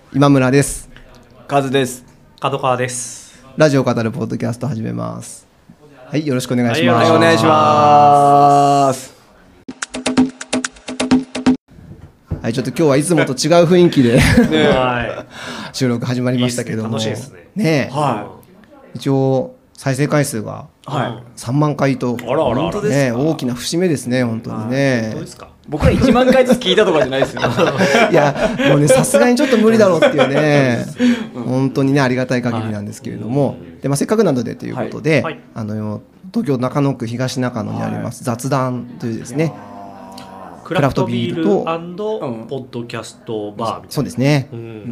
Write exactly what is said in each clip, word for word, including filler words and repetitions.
今村です。 カズです。 角川です。 ラジオを語るポッドキャスト始めます。はい、よろしくお願いします。 はい、お願いします。 はい、ちょっと今日はいつもと違う雰囲気でね収録始まりましたけども、 いいですね。楽しいですね。 ねえ、 はい、 一応再生回数がさんまんかいと、 あらあらあら、 ね、大きな節目ですね、本当にね。 本当ですか。 僕はいちまんかいずつ聞いたとかじゃないですよいやもうね、さすがにちょっと無理だろうっていうね本当にねありがたい限りなんですけれども、はい、でまあ、せっかくなのでということで、はい、あの東京中野区東中野にあります、はい、雑談というですねクラフトビールとポッドキャストバーみたいな。 そうですね、 うん、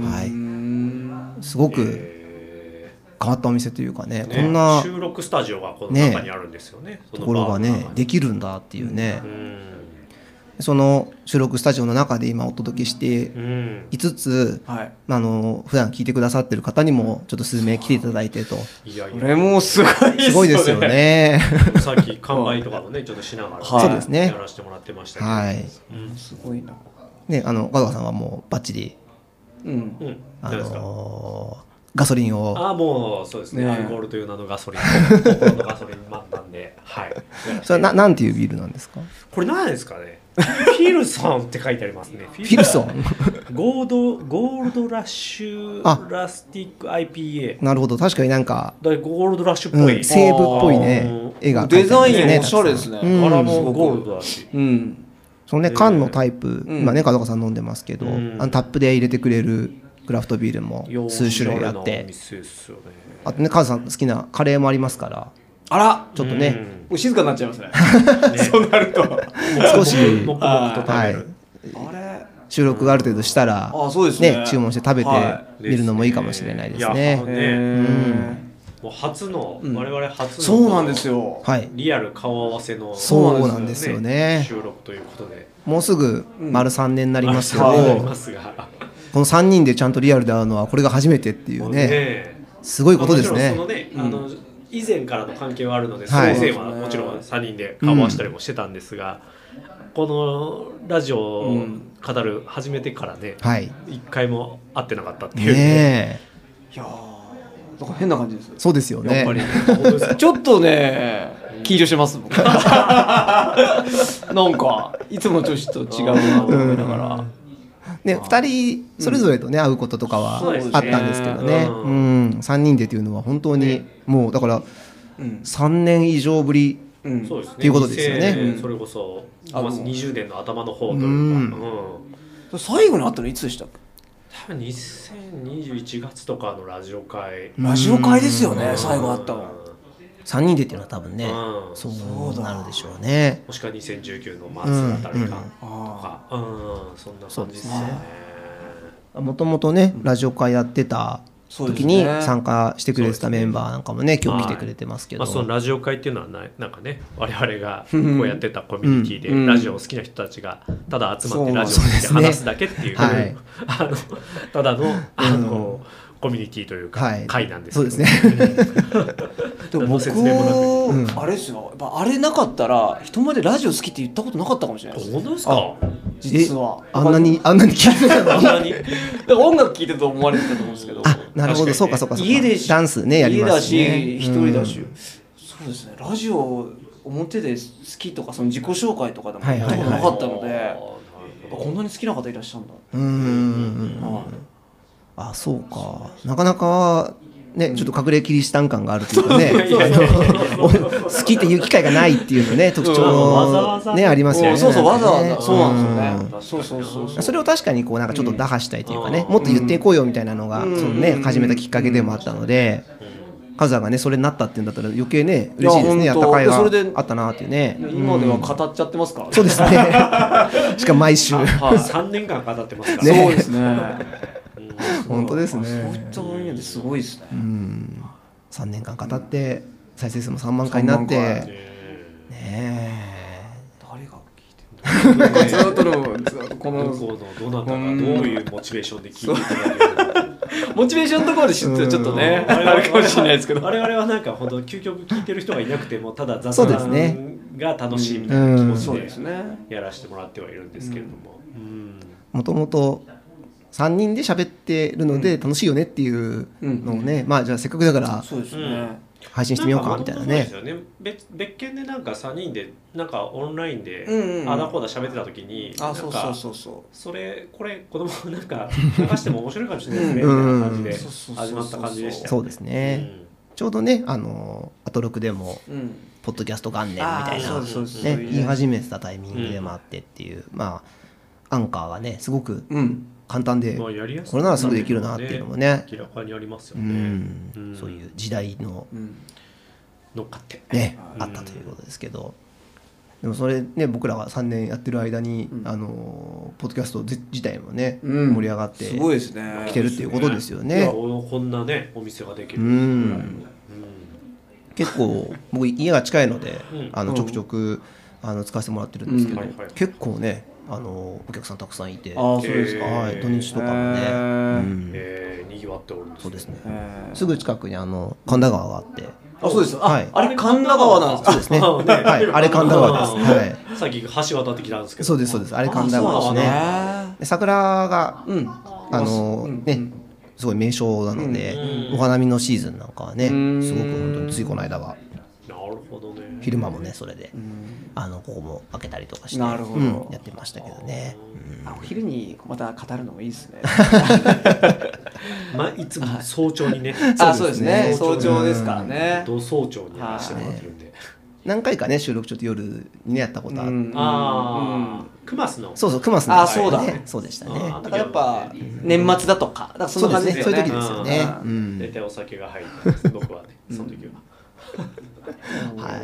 はい、すごく変わったお店というか ね, ね、 こんな収録スタジオがこの中にあるんですよ ね, ねところがねできるんだっていうね、 うん、 その収録スタジオの中で今お届けしていつつ、うん、はい、あの普段聞いてくださってる方にもちょっと数名来ていただいてと。 いやいや、これもすごいですよね。 すごいですよね。 さっき完売とかもねちょっとしながら、ね、 そうですね、 やらせてもらってましたけど、 はい、 うん、 すごいな。 ね、あの角川さんはもうバッチリ、 うん、 あのーガソリンを、 あもうそうですね、 ね、 アルコールという名のガソリン心のガソリン満タンで、はい、 それはななんていうビールなんですか。 これ何ですかね。フィルソンって書いてありますね。 フィルソンゴールドゴールドラッシュラスティック アイピーエー。 なるほど、確かになんかだゴールドラッシュっぽい、 うん、西部っぽいね絵が描いてある、ね、 デザインおしゃれですね、 うん、 柄もゴールドだし、 うん、 そのね缶のタイプ、今ね角川さん飲んでますけど、うん、あのタップで入れてくれるクラフトビールも数種類あって、あとねカズさん好きなカレーもありますから、 あらちょっとね、 うん、静かになっちゃいますねそうなると少しもくもくと食べる、 はい、あれ収録がある程度したら、 あそうですね、 ね、注文して食べてみるのもいいかもしれないですね。 もう初の、うん、我々初のそうなんですよ、 はい、 リアル顔合わせのそうなんですよね、 収録ということでもうすぐ丸さんねんになりますけど、 うん、 このさんにんでちゃんとリアルで会うのはこれが初めてっていうね、ねすごいことですね。 そのね、うん、あの以前からの関係はあるので、はい、その以前はもちろんさんにんで顔合わせたりもしてたんですが、うん、このラジオを語る始めてからね、はい、いっかいも会ってなかったっていう、 ね、 いやなんか変な感じです。 そうですよね、 やっぱりちょっとね緊張してます僕なんかいつもの調子と違うなと思いながら、うんね、ふたりそれぞれとね、うん、会うこととかはあったんですけどね、うんうん、さんにんでというのは本当にもうだからさんねん以上ぶりっていうことですよね、 うん、それこそまずにじゅうねんの頭の方というか、 うんうん、最後に会ったのいつでしたっけ。 多分にせんにじゅういちがつとかのラジオ会、 ラジオ会ですよね、最後会ったのさんにんでっていうのは多分ね、うん、そうなるでしょうね。 もしくはにせんじゅうきゅうの末あたりかとか、うんうん、そんな感じですね。 もともとねラジオ会やってた時に参加してくれてたメンバーなんかもね今日来てくれてますけど、 まあ、そのラジオ会っていうのはななんかね我々がこうやってたコミュニティで、うん、ラジオを好きな人たちがただ集まってラジオで話すだけっていう、はい、あのただのあの、うんコミュニティというか、はい、会なんですけど、 そうですねでも僕、うん、あれですよ、やっぱあれなかったら人前でラジオ好きって言ったことなかったかもしれないです。 本当ですか。 実はあんなにあんなに聞いてたの。 あんなにだから音楽聴いてると思われてたと思うんですけど、 あ、なるほど、そうかそうかそうか、 家でダンスねやりますし、ね、 家だし一人だし、うん、そうですね、ラジオ表で好きとかその自己紹介とかでも言ったことなかったので、はいはいはい、こんなに好きな方いらっしゃるんだ。 うーん、はい、あ、そうか、なかなかね、ちょっと隠れキリシタン感があるというかね、好きっていう機会がないっていうのね特徴のねありますよね。 そうそう、わざわざそうなんですよね。そうそうそうそう。 それを確かにこうなんかちょっと打破したいというかね、もっと言っていこうよみたいなのがそのね始めたきっかけでもあったので、カズさんがねそれになったっていうんだったら余計ね嬉しいですね。やった甲斐があったなっていうね。 今では語っちゃってますからね。 そうですね。しかも毎週さんねんかん語ってますからね。そうですね。 本当ですね。 そういった意味ですごいですね。 うん、さんねんかん語って再生数もさんまんかいになってねえ、 誰が聞いてるのずっとのずっとこのどこのどなたがどういうモチベーションで聞いていただけるモチベーションのところで知ってちょっとね、あるかもしれないですけど、 我々はなんか本当究極聞いてる人がいなくてもただ雑談が楽しいみたいな気持ちでやらせてもらってはいるんですけれども、 もともとさんにんで喋ってるので楽しいよねっていうのをね、まあじゃあせっかくだからそうですね、 配信してみようかみたいなね。 別別件でなんかさんにんでなんかオンラインであだこうだ喋ってた時に、 あそうそうそうそうそれこれ子供なんか流しても面白いかもしれないですねみたいな感じで始まった感じでした。 そうですね。ちょうどねあのアトロクでもポッドキャスト元年みたいなね言い始めてたタイミングでもあってっていう、まあアンカーがねすごく簡単で、これならすぐできるなっていうのもね明らかにありますよね。 そういう時代の乗っかってねあったということですけど、でもそれね僕らがさんねんやってる間にあのポッドキャスト自体もね盛り上がってきてるっていうことですよね。 こんなねお店ができる。 結構僕家が近いのであのちょくちょくあの使わせてもらってるんですけど、結構ねあのお客さんたくさんいて、 あそうですか、 はい、土日とかもね、 えー、にぎわっておるんですね。 そうですね。すぐ近くにあの神田川があって、 あそうです。あ、 はい、 あれ神田川なんですか。 そうですね。はい、あれ神田川です。はい。 さっき橋渡ってきたんですけど。 そうですそうです。あれ神田川ですね。で桜が、うん、あのねすごい名所なので、お花見のシーズンなんかはねすごく本当についこの間は。 なるほどね。 昼間もねそれで、あのここも開けたりとかして、 なるほど、 うん、やってましたけどね。 うん、あお昼にまた語るのもいいですね。 まあいつも早朝にね。 あそうですね。早朝ですからね。 ど早朝にやらせてもらってるんで。 何回かね収録ちょっと夜にねやったことある。 ああ、クマスの。 そうそうクマスの。 あそうだ。 そうでしたね。 だからやっぱ年末だとか、だからそんな感じですよね。 そういう時ですよね。 大体お酒が入って僕はねその時は。 はい。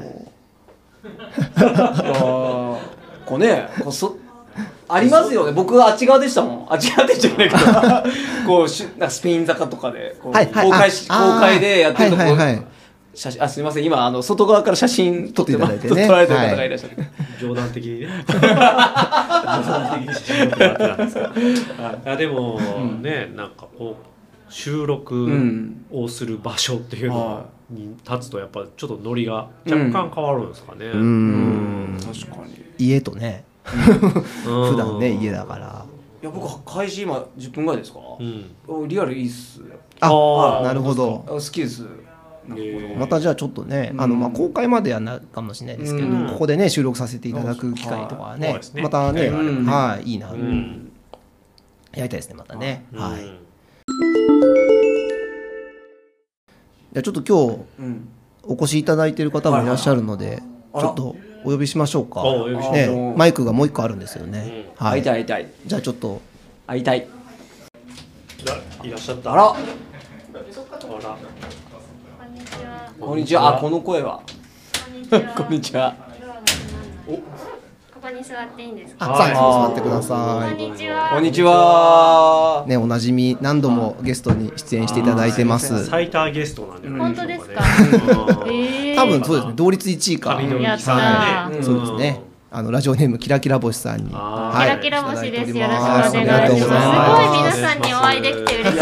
こうね、こうそありますよね。僕はあっち側でしたもん。あっち側でじゃないけど、こうしなんかスペイン坂とかでこう公開し公開でやってるとこ。写真あすみません今あの外側から写真撮っていただいてね撮られてる方がいらっしゃる、はい、 冗談的にね冗談的に写真撮ってもらってたんですか。あでも、うん、ねなんかこう収録をする場所っていうのに立つとやっぱちょっとノリが若干変わるんですかね。うん、 うん確かに家とね普段ね家だから。 いや僕開始今じゅっぷんぐらいですか、うん、リアルいいっす。 ああなるほど好きです。 またじゃあちょっとね、あのまあ公開まではなるかもしれないですけど、ここでね収録させていただく機会とかね、またね、はいいいな、やりたいですねまたね。はい。じゃあちょっと今日お越しいただいている方もいらっしゃるので、ちょっとお呼びしましょうか。ねマイクがもう一個あるんですよね。 会いたい会いたい。 じゃあちょっと会いたい。 いらっしゃった。 あら。 こんにちは。 こんにちは。あ、この声は。こんにちは。 ここに座っていいんですか。 あ、さあ、座ってください。こんにちは。 こんにちは。 ね、おなじみ何度もゲストに出演していただいてます。 最多ゲストなんで。 本当ですか。 多分そうですね。同率いちいか。 やったー。そうですね。あのラジオネームキラキラ星さんに、 キラキラ星です。よろしくお願いします。すごい皆さんにお会いできて嬉しいです。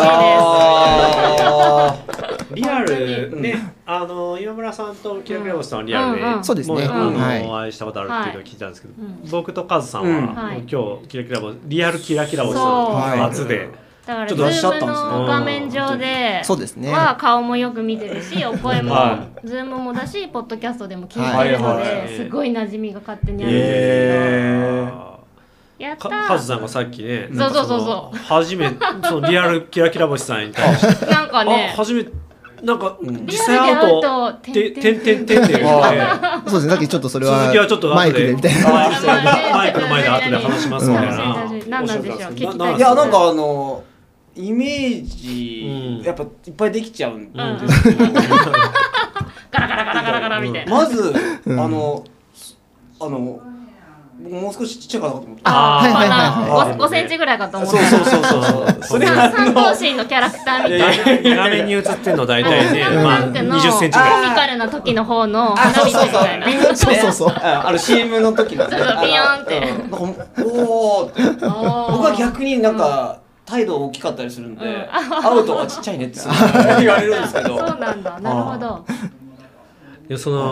リアルね、あの今村さんとキラキラ星さんはリアルで、 そうですね。 あのお会いしたことあるっていうのを聞いたんですけど、僕とカズさんは今日キラキラ星リアルキラキラ星さん初で。 だからズームの画面上では顔もよく見てるし、お声もズームもだし、ポッドキャストでも聞いてるのですごい馴染みが勝手にあるんですけど。やったー。 カズさんがさっきね、 そうそうそうそう。 初めそのリアルキラキラ星さんに対してなんかね、 初めなんか実際会うとててんてんてんっていうそうですね。さっきちょっとそれは続きはちょっとマイクでみたいなマイクの前で後で話しますみたいな。 何なんでしょう。聞きたいですね。 いやなんかあの。イメージ、うん、やっぱいっぱいできちゃうんですけど、うん、 ガラガラガラガラガラみたいな。 まず、うん、あのあのもう少しちっちゃいかなと思って。 ああ、はいはいはい。ごセンチぐらいかと思って。 そうそうそうそう。 それは三頭身のキャラクターみたいな。画面に映ってんの大体ね、まあにじゅっセンチぐらい。 コミカルな時の方の花火みたいな。 そうそうそう。あの シーエム の時の。 そうそうビヨンって。 おおって。僕は逆になんか。態度大きかったりするんで、うん、会うとはちっちゃいねって言われるんですけど。 そうなんだ。なるほど。 でその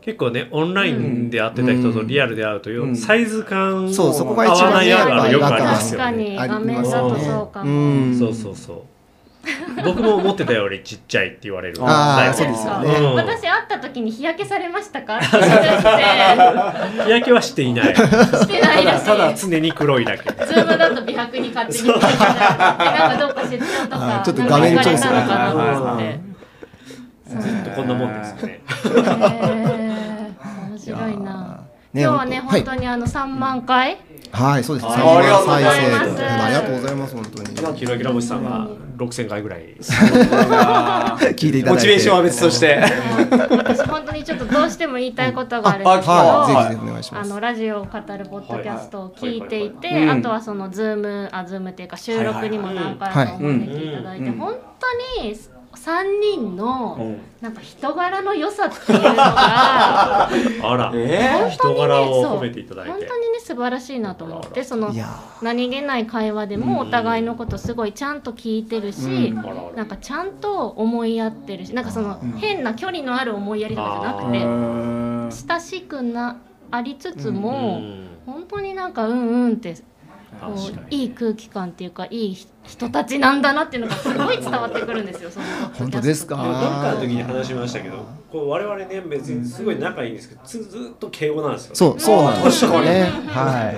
結構ねオンラインで会ってた人とリアルで会うという、うん、サイズ感を合わないやつがよくありますよね。 確かに画面だとそうかも、うん、 そうそうそう僕も思ってたよりちっちゃいって言われる。 ああそうですよね、 うん、私会った時に日焼けされましたか？日焼けはしていないしてないらしい。 ただ常に黒いだけ。 ズームだと美白に勝手になんかどうか出張とかちょっと画面調整なのかなと思ってずっとこんなもんですよね。 へー面白いな。今日はね本当にあのさんまんかいはい、そうです。 ありがとうございます。 ありがとうございます本当に。 キラキラ星さんがろくせんかいぐらい聞いていただいて、 モチベーションは別として。 私本当にちょっとどうしても言いたいことがあるんですけど、 はい、ぜひぜひお願いします。 あのラジオを語るポッドキャストを聞いていて、あとはそのズーム、あズームっていうか収録にも何回かお招きいただいて、本当にさんにんのなんか人柄の良さっていうのがあら、えー、人柄を褒めていただいて本当にね素晴らしいなと思って、その何気ない会話でもお互いのことすごいちゃんと聞いてるし、なんかちゃんと思い合ってるし、なんかその変な距離のある思いやりとかじゃなくて親しくなありつつも本当になんかうんうんってこういい空気感っていうかいい人たちなんだなっていうのがすごい伝わってくるんですよ。その本当ですか。 どっかの時に話しましたけど、こう我々ね別にすごい仲いいんですけど、ずずっと敬語なんですよ、ね。 そうそうなんですよね。はい。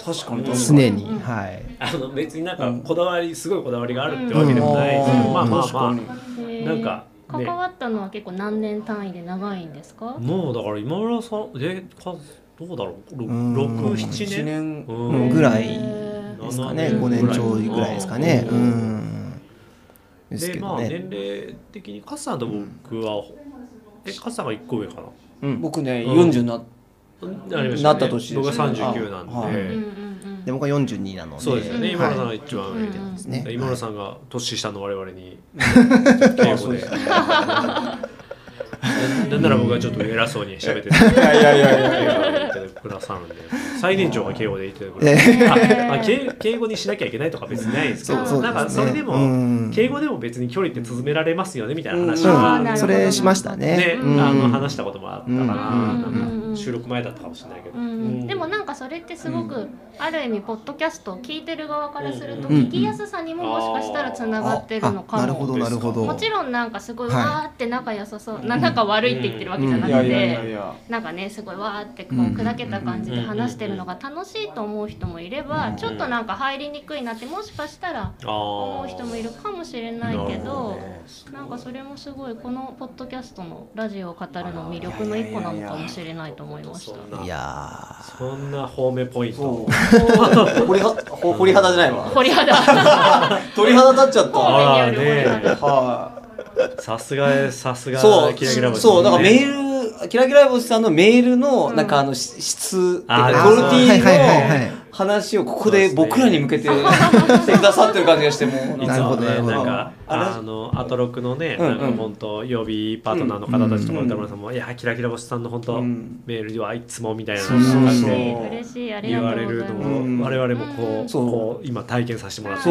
確かに常にはい。 あの別になんかこだわりすごいこだわりがあるってわけでもないですけど、まあまあまあなんか。 関わったのは結構何年単位で長いんですか？ もうだから今村さんでかどうだろうろく、ななねんぐらいですかね。ごねんちょいぐらいですかね。うん。 でまあ年齢的にカッさんと僕はえカッさんがいっこ上かな。 僕ねよんじゅうななった年です。 僕がさんじゅうきゅうなんで。 で僕はよんじゅうになので。 そうですよね。今村さんが一番上ですね。今村さんが年下の我々に敬語で。なんなら僕はちょっと偉そうに喋ってた。いやいやいやいや言ってくださるんで、最年長が敬語で言ってくれる。あ、敬語にしなきゃいけないとか別にないんですけど、なんかそれでも敬語でも別に距離って縮められますよねみたいな話はそれしましたね。 ね、あの話したこともあったかな。収録前だったかもしれないけど。 でもなんかそれってすごくある意味ポッドキャストを聞いてる側からすると聞きやすさにももしかしたらつながってるのかも。 なるほどなるほど。 もちろんなんかすごいわーって仲良さそう、なんか悪いって言ってるわけじゃなくて、なんかねすごいわーってこう砕けた感じで話してるのが楽しいと思う人もいれば、ちょっとなんか入りにくいなってもしかしたら思う人もいるかもしれないけど、なんかそれもすごいこのポッドキャストのラジオを語るの魅力の一個なのかもしれないと思いました。 いやそんな方面ポイント掘り掘り肌じゃないわ。 掘り肌鳥肌立っちゃった。 ああね、はい。さすがさすがキラキラ星。 そうだからメールキラキラ星さんのメールのなんかあの質ってクオリティの話をここで僕らに向けてしてくださってる感じがしてもういつもねなんかあのアトロクのねなんか本当曜日パートナーの方たちとか歌村さんもいやキラキラ星さんの本当メールではいつもみたいな感じで言われるのを我々もこうこう今体験させてもらって、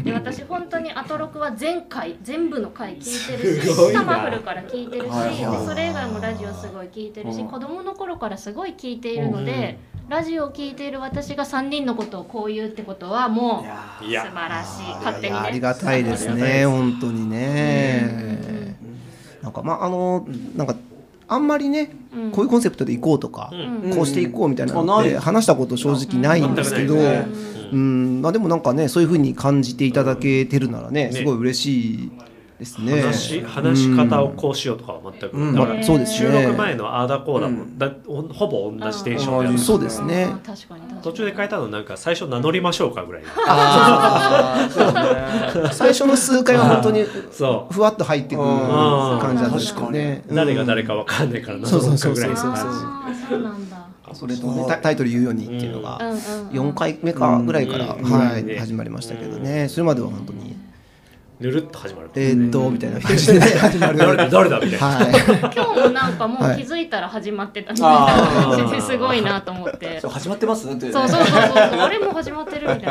で私本当にアトロクは全回全部の回聞いてるし、タマフルから聞いてるし、それ以外もラジオすごい聞いてるし、子供の頃からすごい聞いているので、ラジオを聞いている私がさんにんのことをこう言うってことはもう素晴らしい。勝手にね。 ありがたいですね本当にね。なんかまああのなんかあんまりね、うん、こういうコンセプトでいこうとか、うん、こうしていこうみたいなのって話したこと正直ないんですけど、うん、まあでもなんかねそういう風に感じていただけてるならね、すごい嬉しいですね。 話し、話し方をこうしようとかは全く、うん、だからそうですね、収録前のあーだこーだも、うん、だほぼ同じテンションでやる。 そうですね。 確かに確かに途中で変えたのなんか最初名乗りましょうかぐらい。 あそうですね。最初の数回は本当にふわっと入ってくる感じなんですけどね。 誰が誰かわかんないから名乗るかぐらいの感じ。そうなんだ。 それとねタイトル言うようにっていうのがよんかいめかぐらいからはい始まりましたけどね。それまでは本当に。 ぬるっと始まる、ね、 えーっとみたいな感じで始まる誰だ誰だみたいな、 はい、今日もなんかもう気づいたら始まってたみたいな感じですごいなと思って。 そう始まってますって、ね、 そうそうそうそうあれも始まってるみたいな。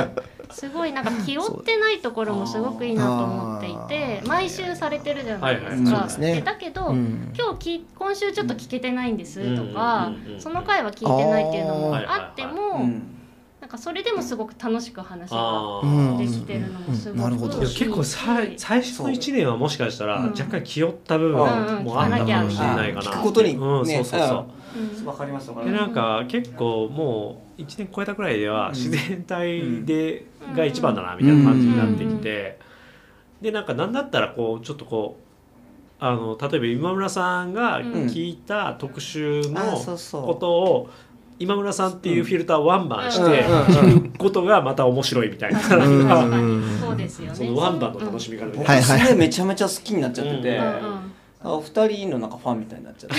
すごいなんか気負ってないところもすごくいいなと思っていて、毎週されてるじゃないですか。でだけど、うん、今日き今週ちょっと聞けてないんですとか、うん、その回は聞いてないっていうのもあっても、なんかそれでもすごく楽しく話ができてるのもすごく、うんうん、 結構さ最初のいちねんはもしかしたら若干気負った部分もあったかもしれないかな、 聞くことに、 うん、そうそうそううん、わかりますわかります。でなんか結構もういちねん超えたくらいでは自然体で、うん、が一番だなみたいな感じになってきて、うん、でなんかなんだったらこうちょっとこうあの例えば今村さんが聞いた特集のことを今村さんっていうフィルターをワンバンして聞くことがまた面白いみたいな、 そうですよね。 そのワンバンの楽しみ方みたいな、僕それめちゃめちゃ好きになっちゃってて、お二人のなんかファンみたいになっちゃ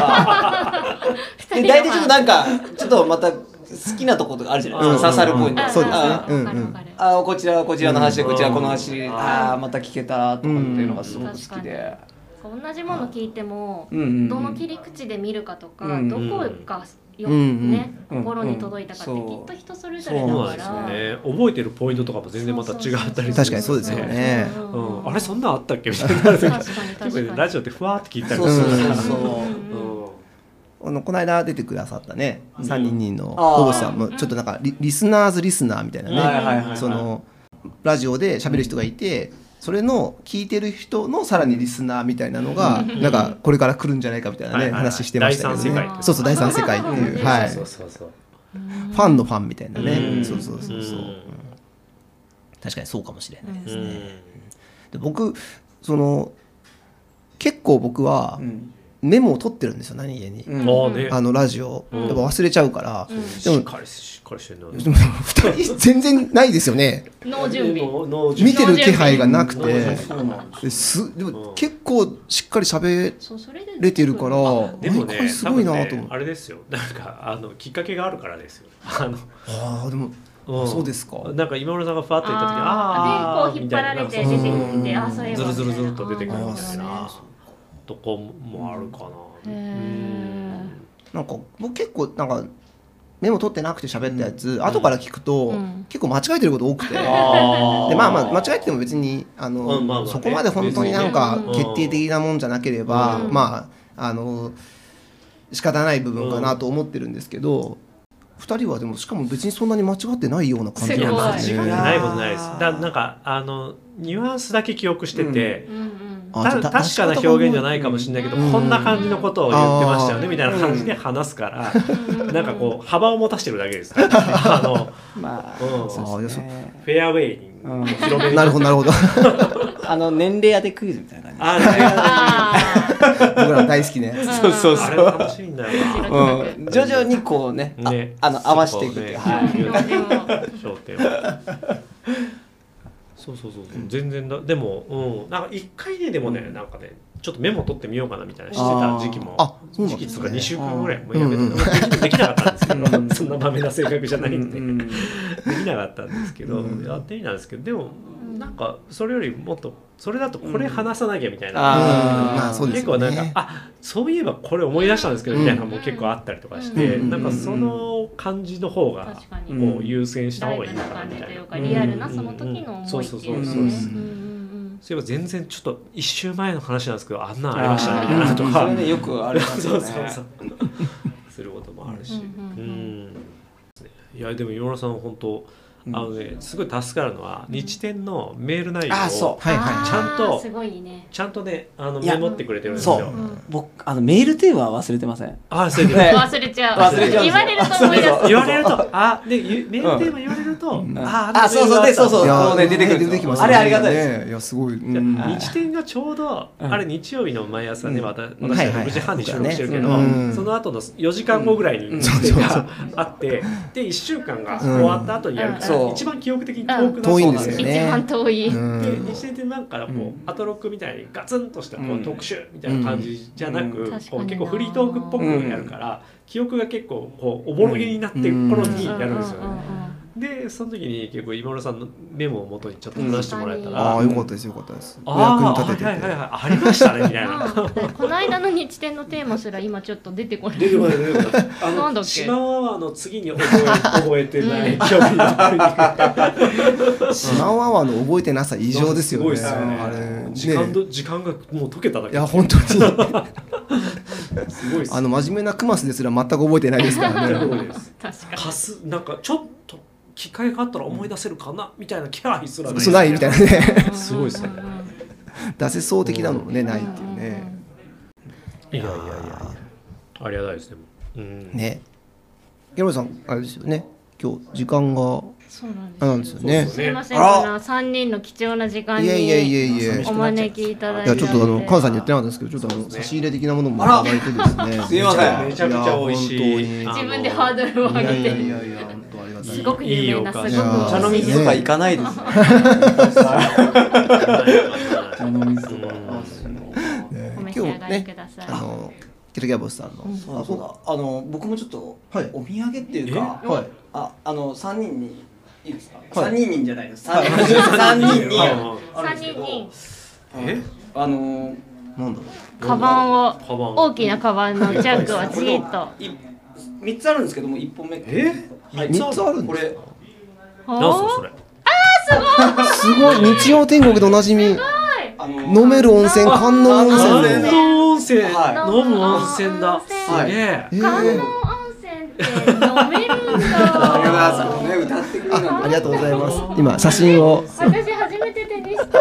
ってで大体ちょっとなんかちょっとまた好きなところとかあるじゃないですか、刺さるポイント。 そうですね。 あこちらこちらの話でこちらこの話、ああまた聞けたとかっていうのがすごく好きで、 同じもの聞いてもどの切り口で見るかとかどこがよね、心に届いたかってきっと人それぞれだから、そうなんですよね。覚えてるポイントとかも全然また違ったりする。 確かにそうですよね。 うん、あれそんなあったっけみたいな。結構ラジオってふわーって聞いたりする。そうそうそう。 あのこの間出てくださったね、さんにんにんの保護さんもちょっとなんか リ, リスナーズリスナーみたいなね、そのラジオで喋る人がいて。それの聞いてる人のさらにリスナーみたいなのがなんかこれから来るんじゃないかみたいなね話してましたけどね。そうそう第三世界っていう、はい、ファンのファンみたいなね。そうそうそうそう。確かにそうかもしれないですね。で僕その結構僕はメモを取ってるんですよ、何気に、うん、あのラジオ、うん、やっぱ忘れちゃうから、うん、でもしっかりしっかりしてるな。でもふたり全然ないですよね。 脳準備見てる気配がなくて、ですでも結構しっかり喋れてるから、 でもねすごいなと思う、ね、あれですよ、なんかあのきっかけがあるからですよ。あのあでもうん、そうですか。 なんか今村さんがファッと言った時にああでこう引っ張られて出てきて、あそういえばズルズルズルと出てくるみたいなとこもあるかな。 うん、 なんか僕結構なんかメモ取ってなくて喋ったやつ、うん、後から聞くと、うん、結構間違えてること多くて、うん、でまあまあ間違えてても別にあの、うんまあまあね、そこまで本当になんか決定的なもんじゃなければ、うん、まああの仕方ない部分かなと思ってるんですけど、ふたりはでもしかも別にそんなに間違ってないような感じなんですね。 間違ってないことないです。だなんかあのニュアンスだけ記憶してて、うんうんた確かな表現じゃないかもしれないけど、うん、こんな感じのことを言ってましたよねみたいな感じで話すから、うん、なんかこう幅を持たせてるだけですから、ね、あの、まあうん、そうですね、フェアウェイに広める、 うん、なるほどなるほどあの年齢当てクイズみたいな感じ。 あ僕ら大好きね。 そうそうそう。 あれ楽しいんだよな、 うん、徐々にこうね、ねああの合わせていくっていう、はい、 焦点をそうそうそう、うん、全然だ。でも、うん、なんか一回ねでもね、うん、なんかねちょっとメモ取ってみようかなみたいなしてた時期も、 あ時期とかにしゅうかんぐらいもうやめて、うんうん、できなかったんですけど、うん、そんなまめな性格じゃないんで、うん、できなかったんですけど、うん、やってみたんですけど、でもなんかそれよりもっとそれだとこれ話さなきゃみたいな、うん、結構なんか、あそういえばこれ思い出したんですけどみたいなのも結構あったりとかして、うん、なんかその感じの方がこう優先した方がいいのかなみたいな、 リアルなその時の思いっていうそうそうそうそうそういえば全然ちょっと一週前の話なんですけどあんなんありましたねみたいなとか、 それねよくありますよね。そうそうそうすることもあるし、うん、いやでも今村さん本当あのね、すごい助かるのは日天のメール内容をちゃんとちゃんとねあのメモってくれてるんですよ。そう、 うん、僕あのメールテーマは忘れてません。 あ忘れてる忘れちゃう忘れちゃう言われると思い出す。 言われるとあでメールテーマ言われると、うん、ああそうそうでそうそうそうね出てくる出てきます。あれありがたいです。 いやすごい。 日天がちょうどあれ日曜日の毎朝ね私ろくじはんに収録してるけどその後のよじかんごぐらいに日天があってでいっしゅうかんが終わった後にやるから一番記憶的に遠くな遠いんですよね。 一番遠い。 で日天ってなんかこうアトロックみたいにガツンとしたこう特集みたいな感じじゃなくこう結構フリートークっぽくやるから記憶が結構こうおぼろげになってる頃にやるんですよね。 でその時に結構今村さんのメモを元にちょっと話してもらえたら、 ああよかったですよかったです。 お役に立ててて、はいはいはい、ありましたねみたいな。 この間の日展のテーマすら今ちょっと出てこない。 出てこない出てこない。あのなんだっけ。島尾アワーの次に覚え覚えてない記憶になる。 島尾アワーの覚えてなさ異常ですよね。すごいですよね。あれ時間ど時間がもう解けただけ。 いや本当に。すごい。あの真面目なクマスですら全く覚えてないですからね。 確かに。かすなんかちょっと機会があったら思い出せるかなみたいな気配すらない。 ないみたいなね。 すごいですね。 出せそう的なのもねないっていうね。 いやいやいやありがたいですね。 うんね。山本さんあれですよね。今日時間が。 そうなんですよね。 すみません、この三人の貴重な時間にお招きいただいて。 いやちょっとあの関さんに言ってなかったんですけど、ちょっとあの差し入れ的なものもいただいてですね。 すみません。 めちゃくちゃ美味しい。 自分でハードルを上げて。 いやいやいや本当ありがたい。 すごく有名なすごくお茶の水とか行かないです。茶の水とか。 お召し上がりください。 あのキラキラボスさんの。 あそうだ。あの僕もちょっとお土産っていうか、ああの三人に。いいですか。三人にじゃないです。三人に。 三人に。 え？ あのなんだろう。カバンを大きなカバンのジャックをじっと。 三つあるんですけども一本目。 え？ 三つあるんですか。 これ。なんすかそれ。 ああすごい。 すごい日曜天国でおなじみ。飲める温泉観音温泉。 観音温泉。飲む温泉だ。すげえ。 観音温泉って飲めるんだ。 ありがとうございます。今写真を。 私初めて手にした。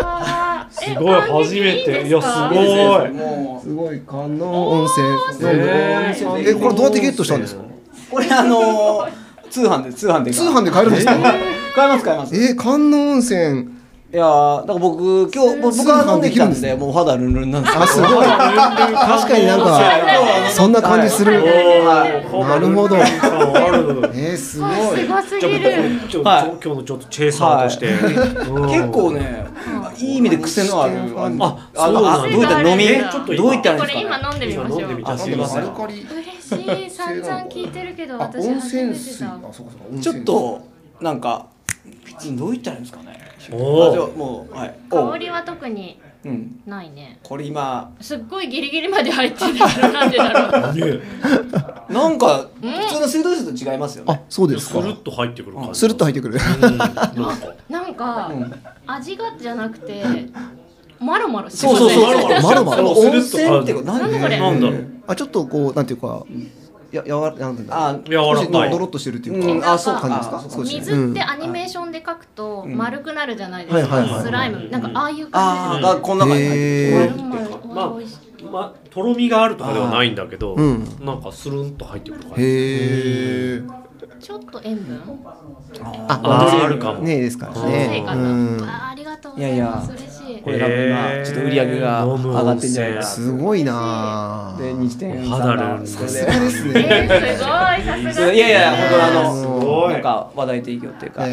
すごい初めて。いやすごい。 すごい観音温泉。えこれどうやってゲットしたんですか。 これあの通販で通販で通販で買えるんですか。 買えます買えます。 え観音温泉。 いやだから僕今日僕は飲んできたんでもう肌ルンルンなんですけど。 あすごい。確かになんかそんな感じする。なるほど。えすごい。 すごすぎる。 今日のちょっとチェイサーとして結構ねいい意味で癖のある。 あそうなんどういった飲みどういったこれ今飲んでみましょう。 あすみません。 嬉しい散々聞いてるけど私初めてだ。 ちょっとなんかどういったらいいんですかね。 おおもうはい香りは特にないね。 これ今すっごいギリギリまで入ってるけどなんでだろう。 なんか普通の水道水と違いますよね。 あそうですか。 スルッと入ってくる感じ。 スルッと入ってくる。 なんか味がじゃなくてマロマロしてますね。 そうそうそうマロマロ。 温泉ってなんだこれ。 なんだろう。 あちょっとこうなんていうか。ややわなんていうんだ。 あ柔らかい。 ドロッとしてるっていうか。 あそう感じですか。 水ってアニメーションで描くと丸くなるじゃないですか。スライムなんかああいう感じ。 ああこんな感じ。 まあまあとろみがあるとかではないんだけど、なんかスルンと入ってくる感じ。 へえ。 ちょっと塩分ああるかもねですからね。 ありがとうございます。嬉しい。 これが今ちょっと売り上げが上がってんじゃないかな。 すごいな。 で日展肌ルンさすがですね。 すごいさすが。 いやいや本当あのなんか話題提供っていうか。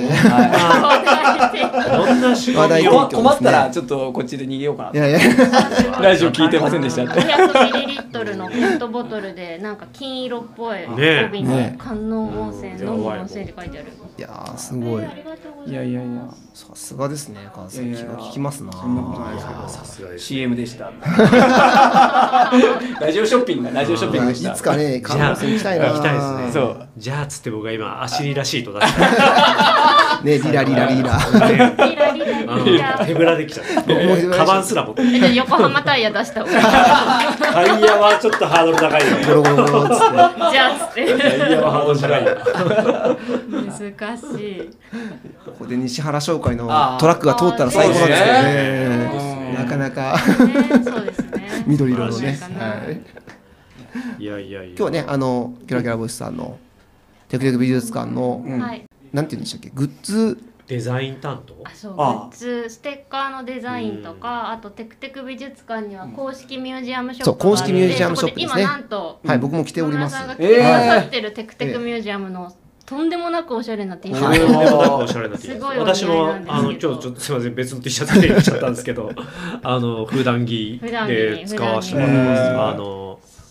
話題提供。 困ったらちょっとこっちで逃げようかな。いやいやラジオ聞いてませんでしたって。 にひゃくミリリットルのペットボトルでなんか金色っぽい帯に観音温泉飲む温泉って書いてある。 いやーすごい。 いやいやいやさすがですね。関西気が利きますな。 さすがです。 シーエム でした。ラジオショッピングラジオショッピングでした。 いつかね観音泉行きたいな。 行きたいですね。 そうじゃあつって僕が今アシリラシート出したねリラリラリラリラリラリラ手ぶらできちゃったカバンすら持ってえ横浜タイヤ出した方がいいタイヤはちょっとハードル高いよゴロゴロゴロっつってじゃあつってタイヤはハードル高いよ難しいここで西原商会のトラックが通ったら最高なんですけどねなかなかそうですね緑色のねいやいやいや今日はねあのキラキラボイスさんのテクテク美術館の、 うん、なんて言うんでしたっけグッズデザイン担当あそうグッズステッカーのデザインとかあとテクテク美術館には公式ミュージアムショップそう公式ミュージアムショップですね今なんと、 はい僕も来ております野村さんが来てくださってるテクテクミュージアムのとんでもなくおしゃれな T シャツとんでもなくおしゃれな T シャツ私もあの今日ちょっとすみません別の T シャツで来ちゃったんですけどあの普段着で使わせてもらいますあの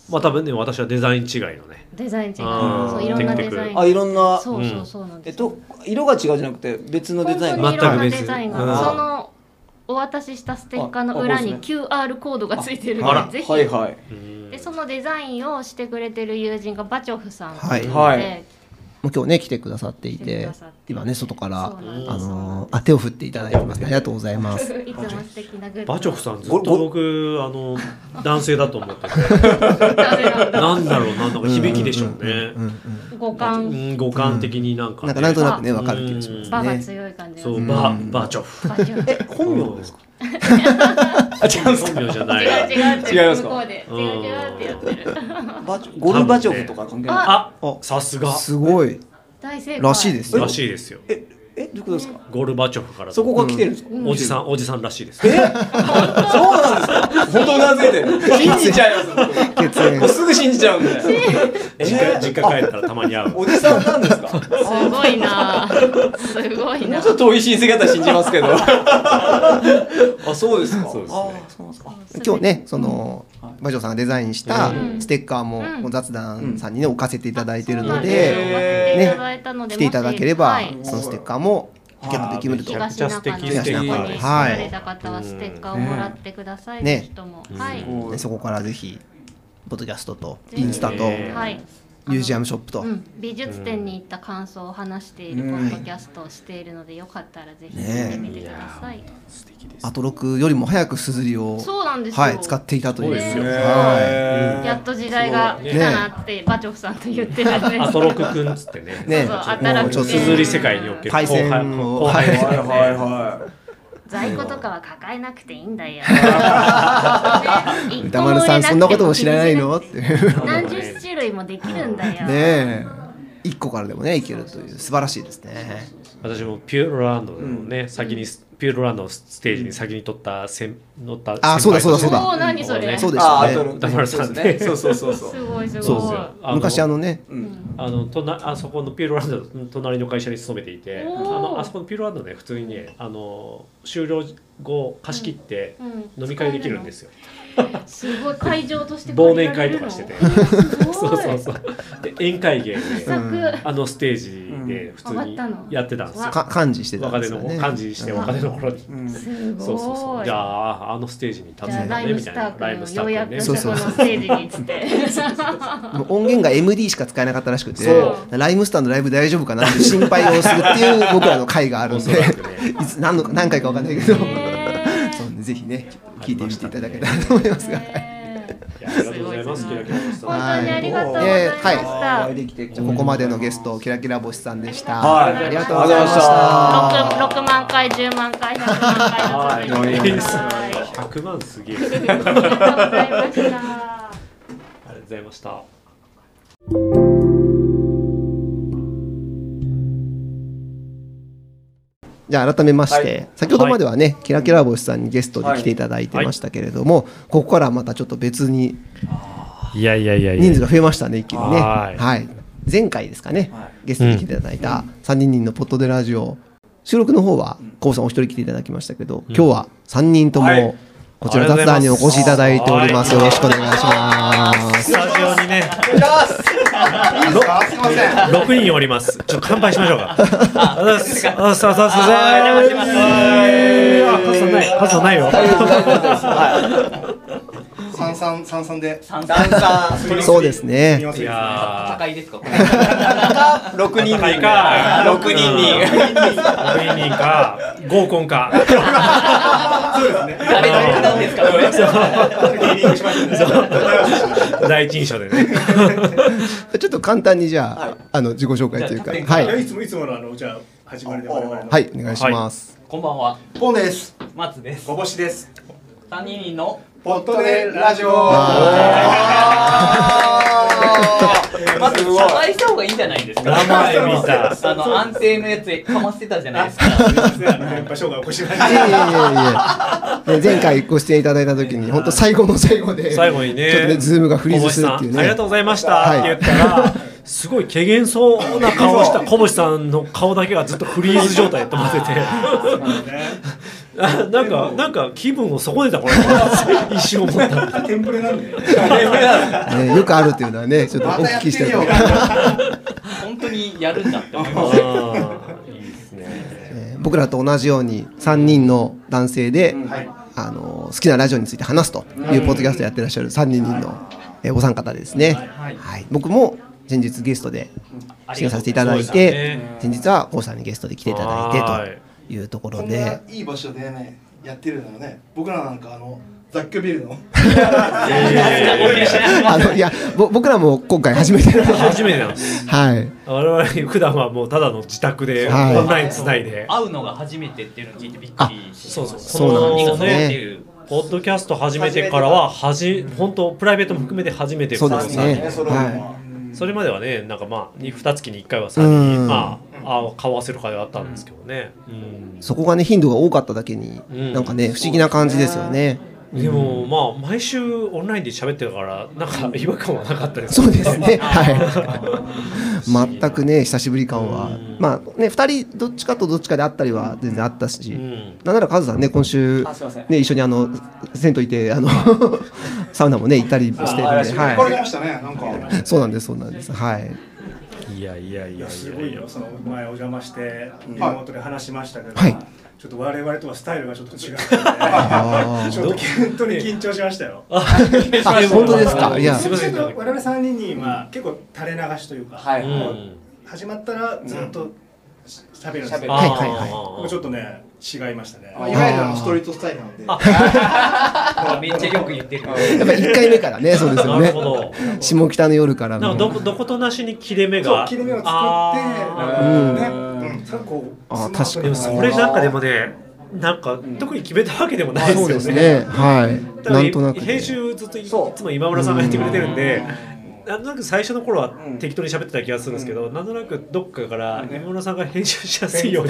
まあ多分ね私はデザイン違いのねデザイン違いそういろんなデザインあいろんなそうそうそうなんです、 えっと色が違うじゃなくて別のデザインが全く別デザインが、うん、そのお渡ししたステッカーの裏に キューアール コードがついてるのでぜひ、はいはい、でそのデザインをしてくれてる友人がバチョフさんというので、はいはいもう今日ね来てくださっていて今ね外からあのー、手を振っていただいてますありがとうございますいつも素敵なグッズバチョフさんずっと僕あの男性だと思っててなんだろうなんだか響きでしょうね五感五感的になんか、ね、 なんかなんとなくね分かる気がしますねバが強い感じそうババチョフえ本名ですかあ違うんですか本名じゃない違う違うって違いますか向こうで違う違うってやってるゴルバチョフとか関係ないあさすがすごい大正解らしいですよらしいですよええどういうことですかゴルバチョフからそこが来てるんですかおじさんおじさんらしいですえそうなんですか本当なぜで信じちゃいます血縁すぐ信じちゃうんで実家実家帰ったらたまに会うおじさんなんですかすごいなすごいなちょっと遠い親戚方信じますけどあそうですかそうですね今日ねその馬上さんがデザインしたステッカーも雑談さんにね置かせていただいているのでね来ていただければそのステッカーもゲットできると東中野に来られた方はステッカーをもらってくださいねはいそこからぜひポッドキャストとインスタとミュージアムショップと、うん、 美術展に行った感想を話しているポッドキャストをしているのでよかったらぜひ見てみてください、ね、 アトロクよりも早くすずりをそうなんですよ、 はい、使っていたという、 ですよ、 はい、 やっと時代が来たなって、ね、バチョフさんと言ってるんですアトロクくんっつってねねそうそう新しいすずり世界におけるパイセンを後輩ですからね、はいはいはい在庫とかは抱えなくていいんだよ歌丸さんそんなことも知らないのって何十種類もできるんだよねえいっこからでもねいけるという素晴らしいですね私もピューロランドでもね、うん、先にピューロランドのステージに先に撮ったせん乗ったあそうだそうだそうだお何それそうでしたね歌丸さんねそうそうそうそうすごいすごいそう昔あのね、 うん、あのとなあそこのピューロランドの隣の会社に勤めていてあのあそこのピューロランドね普通にねあの終了後貸し切って飲み会できるんですよ、 うんうん、すごい会場として忘年会とかしててそうそうそうで宴会芸で、うん、あのステージで普通にやってたんですよ、 か幹事してたんですよね幹事して若手の頃に、 うん、すごいそうそうそうじゃああのステージに立つんだねみたいなライムスター君ようやくそこのステージにつって音源が エムディー しか使えなかったらしくてライムスターのライブ大丈夫かなって心配をするっていう僕らの会があるんでいつ 何, の何回か分かんないけどそう、ね、ぜひね聞いてみていただけたらと思いますが、 ありがとうございます。キラキラ星さん。 本当にありがとうございました。 はい、じゃここまでのゲストキラキラ星さんでした。 はい、 ありがとうございました。 六万回、十万回、百万回。 はい、百万すげえ。ありがとうございました。ありがとうございました。 じゃあ改めまして、はい、先ほどまではね、はい、キラキラ星さんにゲストに来ていただいてましたけれども、はい、ここからまたちょっと別にいやいやいや人数が増えましたね一気にね、 はいはい、前回ですかね、はい、ゲストに来ていただいたさんにんのポッドでラジオ収録の方はコウさんお一人来ていただきましたけど、うん、今日はさんにんともこちら雑談にお越しいただいております。よろしくお願いします。 スタジオにねいいですか？すいません。 ろくにんおります。ちょっと乾杯しましょうか。 あ、 あ、さあさあさあ。 お邪魔します。 あ、カツない、カツないよ。 三三三三で。 三三。 そうですね。 いや高いですか？六人か。六人に。 六人か。合コンか。 そうですね。 誰誰なんですかこれ？ 第一印象でね。 ちょっと簡単にじゃああの自己紹介というか、 はい。いつもいつものあのじゃあ始まりで我々のはいお願いします。 こんばんは。 ポンです。 松です。 ごぼしです。 三人のポッドでラジオ。 まず謝罪した方がいいんじゃないですか。 名前見た。 あの安定のやつかましてたじゃないですか。 電波障害起こしました。 いやいやいやいや。前回ご出演いただいた時に本当最後の最後で最後にねちょっとねズームがフリーズするっていうね。 ありがとうございましたって言ったらすごい怪げそうな顔をした小星さんの顔だけがずっとフリーズ状態で止まってて。 あなんかなんか気分を損ねたこれ一瞬思ったテンプレなんで、 ね、よくあるっていうのはねちょっとお聞きしてる本当にやるんだって思います。 いいですね、 えー、僕らと同じようにさんにんの男性で、うんはい、あの好きなラジオについて話すというポッドキャストをやってらっしゃるさんにんの、えー、お三方でですね、はいはい、僕も前日ゲストで出演させていただいて、ね、前日はコウさんにゲストで来ていただいてというところで、こんないい場所でねやってるのよね。僕らなんかあの雑居ビルのあのいやぼ僕らも今回初めて初めてなんです。 はい。 我々普段はもうただの自宅でオンラインつないで、 会うのが初めてっていうのを聞いてびっくりしそうそうそうなんですね。ポッドキャスト始めてからははじ本当プライベートも含めて初めてそうですね。 はい。それまではねなんかまあにかげつにいっかいはさんにんまあ顔合わせる会があったんですけどね。 うん、そこがね頻度が多かっただけに、うん、なんかね不思議な感じですよね。 でもまあ毎週オンラインで喋ってるからなんか違和感はなかったです。 そうですね。はい。全くね久しぶり感は、うん、まあねふたりどっちかとどっちかであったりは全然あったし、うん、なんならカズさんね今週ね一緒にあの銭湯いてあのサウナもね行ったりしてるんで、はい。 これましたねなんか。 そうなんですそうなんですはい。 いやいやいやすごいよ。その前お邪魔してリモートで話しましたけど。はい。ちょっと我々とはスタイルがちょっと違うので、ちょっと本当に緊張しましたよ。 あ、本当ですか。いや、 我々さんにんに今結構垂れ流しというか、始まったらずっと喋るんですけど、はいはいはい。ちょっとね違いましたね。 いわゆるストリートスタイルなので、 めっちゃよく言ってる。 やっぱいっかいめからね、そうですよね。下北の夜からの。 どどことなしに切れ目が、 切れ目を作って、ね。 あ確かにそれなんかでもねなんか特に決めたわけでもないですよね。 そうですね。はい。なんとなく編集ずっといつも今村さんがやってくれてるんで。なんとなく最初の頃は適当に喋ってた気がするんですけど、うん、なんとなくどっかから今村さんが編集しやすいように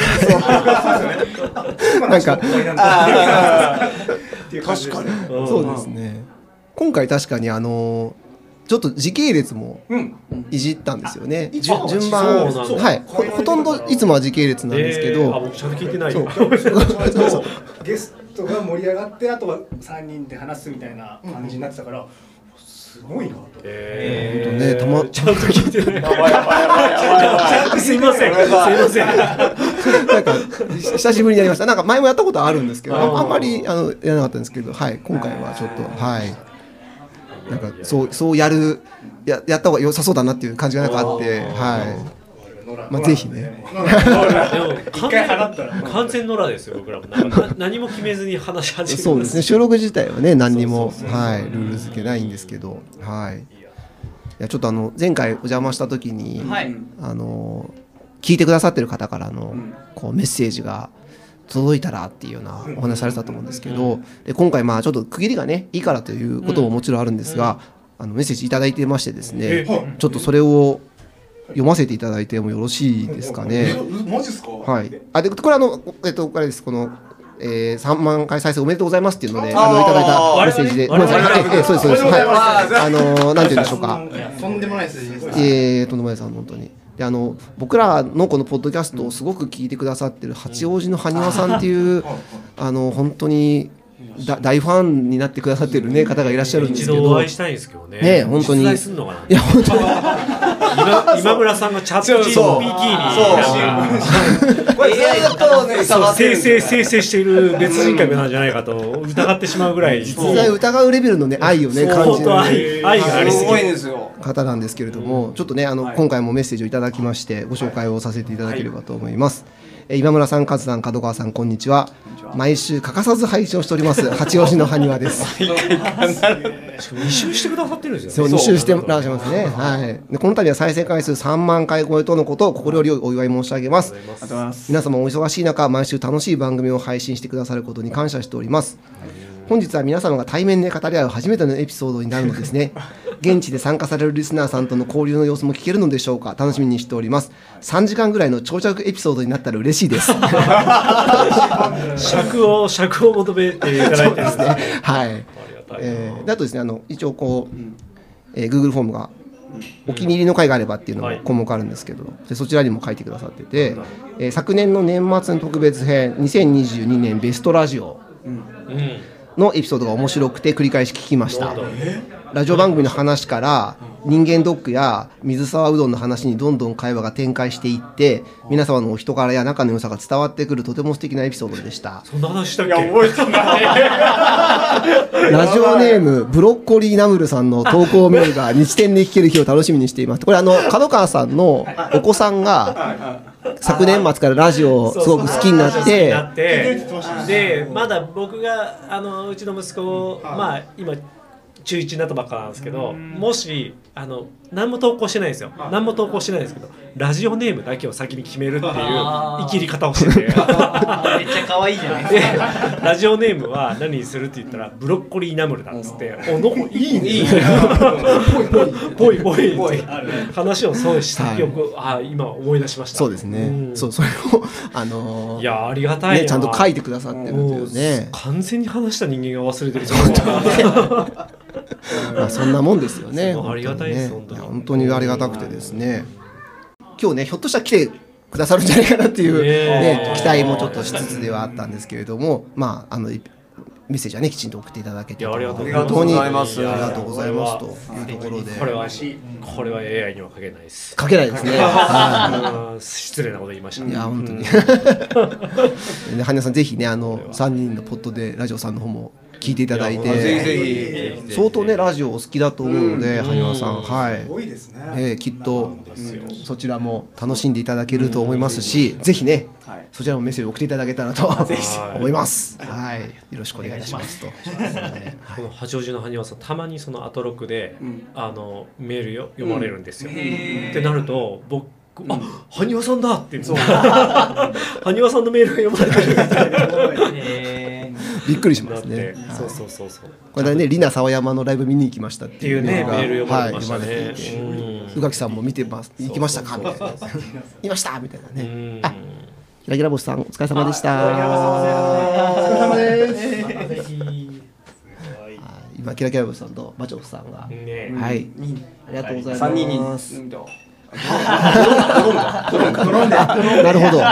なんか確かにそうですね。今回確かにあのちょっと時系列もいじったんですよね、うん、順番はい ほ, ほとんどいつもは時系列なんですけど、えー、 あ僕ちゃんと聞いてないよゲストが盛り上がってあとはさんにんで話すみたいな感じになってたから、うんすごいなと。 えー、 ね、たまちゃんと聞いてない。すいません。すいません。 なんか久しぶりにやりました。なんか前もやったことあるんですけど、あんまりあのやらなかったんですけど、はい、今回はちょっとはい。なんかそうそうやるややった方が良さそうだなっていう感じがなんかあって、はい。まあぜひね。でも一回払ったら完全ノラですよ僕らも。なんか何も決めずに話し始めます。 そうですね。収録自体はね何にもはいルール付けないんですけど、はい。いやちょっとあの前回お邪魔した時に、はい、あの聞いてくださってる方からのこうメッセージが届いたらっていうようなお話されてたと思うんですけど、で今回まあちょっと区切りがねいいからということももちろんあるんですが、あのメッセージいただいてましてですね、ちょっとそれを読ませていただいてもよろしいですかね。 マジですか。 はい。あでこれあのえっとこれですこの、えー、さんまんかい再生おめでとうございますっていうのであのいただいたメッセージで、ごめんなさい。ええそうですそうです。はい。あのなんて言うんでしょうか。 とんでもないですね。 ええとんでもないです本当に。であの僕らのこのポッドキャストをすごく聞いてくださってる八王子の埴輪さんっていうあの本当にだ大ファンになってくださってる、ね、方がいらっしゃるんですけど、 一度お会いしたいんですけどね。 ね本当に。 いや本当に今, 今村さんがチャット ジーピーティー にこれずっとね生成生成している別人格なんじゃないかと疑ってしまうぐらい実際疑うレベルのね愛をね感じる愛, 愛がありすぎる方なんですけれども、ちょっとねあの、はい、今回もメッセージをいただきましてご紹介をさせていただければと思います。はい、今村さん、カズさん、門川さん、こんにちは。毎週欠かさず配信をしております八王子の埴輪です。 しかもに周してくださってるんですよね。 そうに周してらっしゃいますね。はい。でこの度は再生回数さんまんかい超えとのことを心よりお祝い申し上げます。皆様お忙しい中毎週楽しい番組を配信してくださることに感謝しております。本日は皆様が対面で語り合う初めてのエピソードになるのですね。現地で参加されるリスナーさんとの交流の様子も聞けるのでしょうか。楽しみにしております。さんじかんぐらいの長尺エピソードになったら嬉しいです。 尺を尺を求めていただいてですね。 はい。えー、であとですねあの一応こう、うんえー、Google フォームがお気に入りの回があればっていうのも項目あるんですけど、でそちらにも書いてくださってて、えー、昨年の年末の特別編にせんにじゅうにねんベストラジオのエピソードが面白くて繰り返し聞きました。ラジオ番組の話から人間ドックや水沢うどんの話にどんどん会話が展開していって、皆様のお人柄や仲の良さが伝わってくるとても素敵なエピソードでした。 そんな話したっけ？ いや覚えてないラジオネームブロッコリーナムルさんの投稿メールが日天で聞ける日を楽しみにしています。これあの角川さんのお子さんが昨年末からラジオをすごく好きになってで、まだ僕があのうちの息子、まあ今中いちになったばっかなんですけど、もしあの何も投稿してないんですよ。何も投稿してないんですけど、ラジオネームだけを先に決めるっていう生きり方をしててめっちゃ可愛いじゃないですか。 ラジオネームは何にするって言ったらブロッコリーナムルだっつって、おのいいね、いいねぽいぽいぽい話をそうした記憶、あ今思い出しました。 そうですね、うん、そうそれをあのー、 いやありがたいな、 ね、ちゃんと書いてくださってるというね。 完全に話した人間が忘れてるとまあそんなもんですよね。 ありがたいです、 本当にね、本当にありがたくてですね、今日ねひょっとしたら来てくださるんじゃないかなっていう、ね、期待もちょっとしつつではあったんですけれども、まああのメッセージはねきちんと送っていただけて、 ありがとうございます。 ありがとうございますというところで、 これはこれは エーアイ には書けないです。 書けないですね。 失礼なこと言いましたね。 いや本当に。羽根さんぜひねあのさんにんのポッドでラジオさんの方も聞いていただいて、 ぜひぜひ相当ねラジオお好きだと思うので、羽根さん、はい、 すごいですね。 えー、きっとそちらも楽しんでいただけると思いますし、ぜひね、はい、そちらもメッセージを送っていただけたらと思います。はい、よろしくお願いいたしますと。 この八王子の羽根さん、たまにそのアトロクで、うん、あのメールよ読まれるんですよ。うん、ってなると僕あ、羽生さんだって羽生さんのメールが読まれてるみたいなびっくりしますね。 そうそうそうそう。 これね、リナ沢山のライブ見に行きましたっていうねメール読まれましたね。 宇垣さんも見てます行きましたかみたいな。いましたみたいなね。あ、キラキラ星さんお疲れ様でした。 お疲れ様です。 今キラキラ星さんとバチョフさんが、はい、ありがとうございます。 三人に。 なるほど。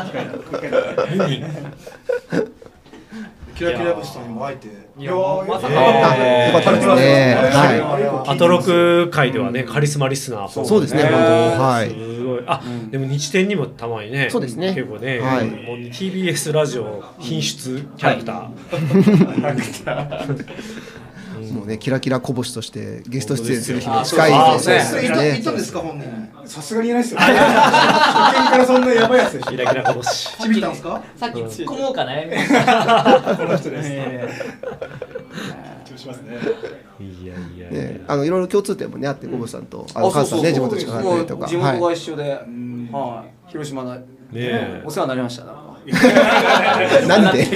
キラキラ星さんにも会えて、 いやまさか、 よかったですね。 はい。アトロク界ではねカリスマリスナー。 そうですね、本当に。はい。 すごい。あ、でも日天にもたまにね。 そうですね。 結構ね、はい。もう ティービーエス ラジオ品質キャラクター。 もうねキラキラこぼしとしてゲスト出演する日も近いですね。 行ったんですか本人。 さすがにいないですよ。初見からそんなやばいやつでしょ。 キラキラこぼし。 ちびったんですか？ さっき突っ込もうかな。 この人です。緊張しますね。 いやいや。 ね、あのいろいろ共通点もねあってこぼしさんとあの関西ね地元近かったりとか。 地元が一緒で、はい。広島のねお世話になりました。 なんで？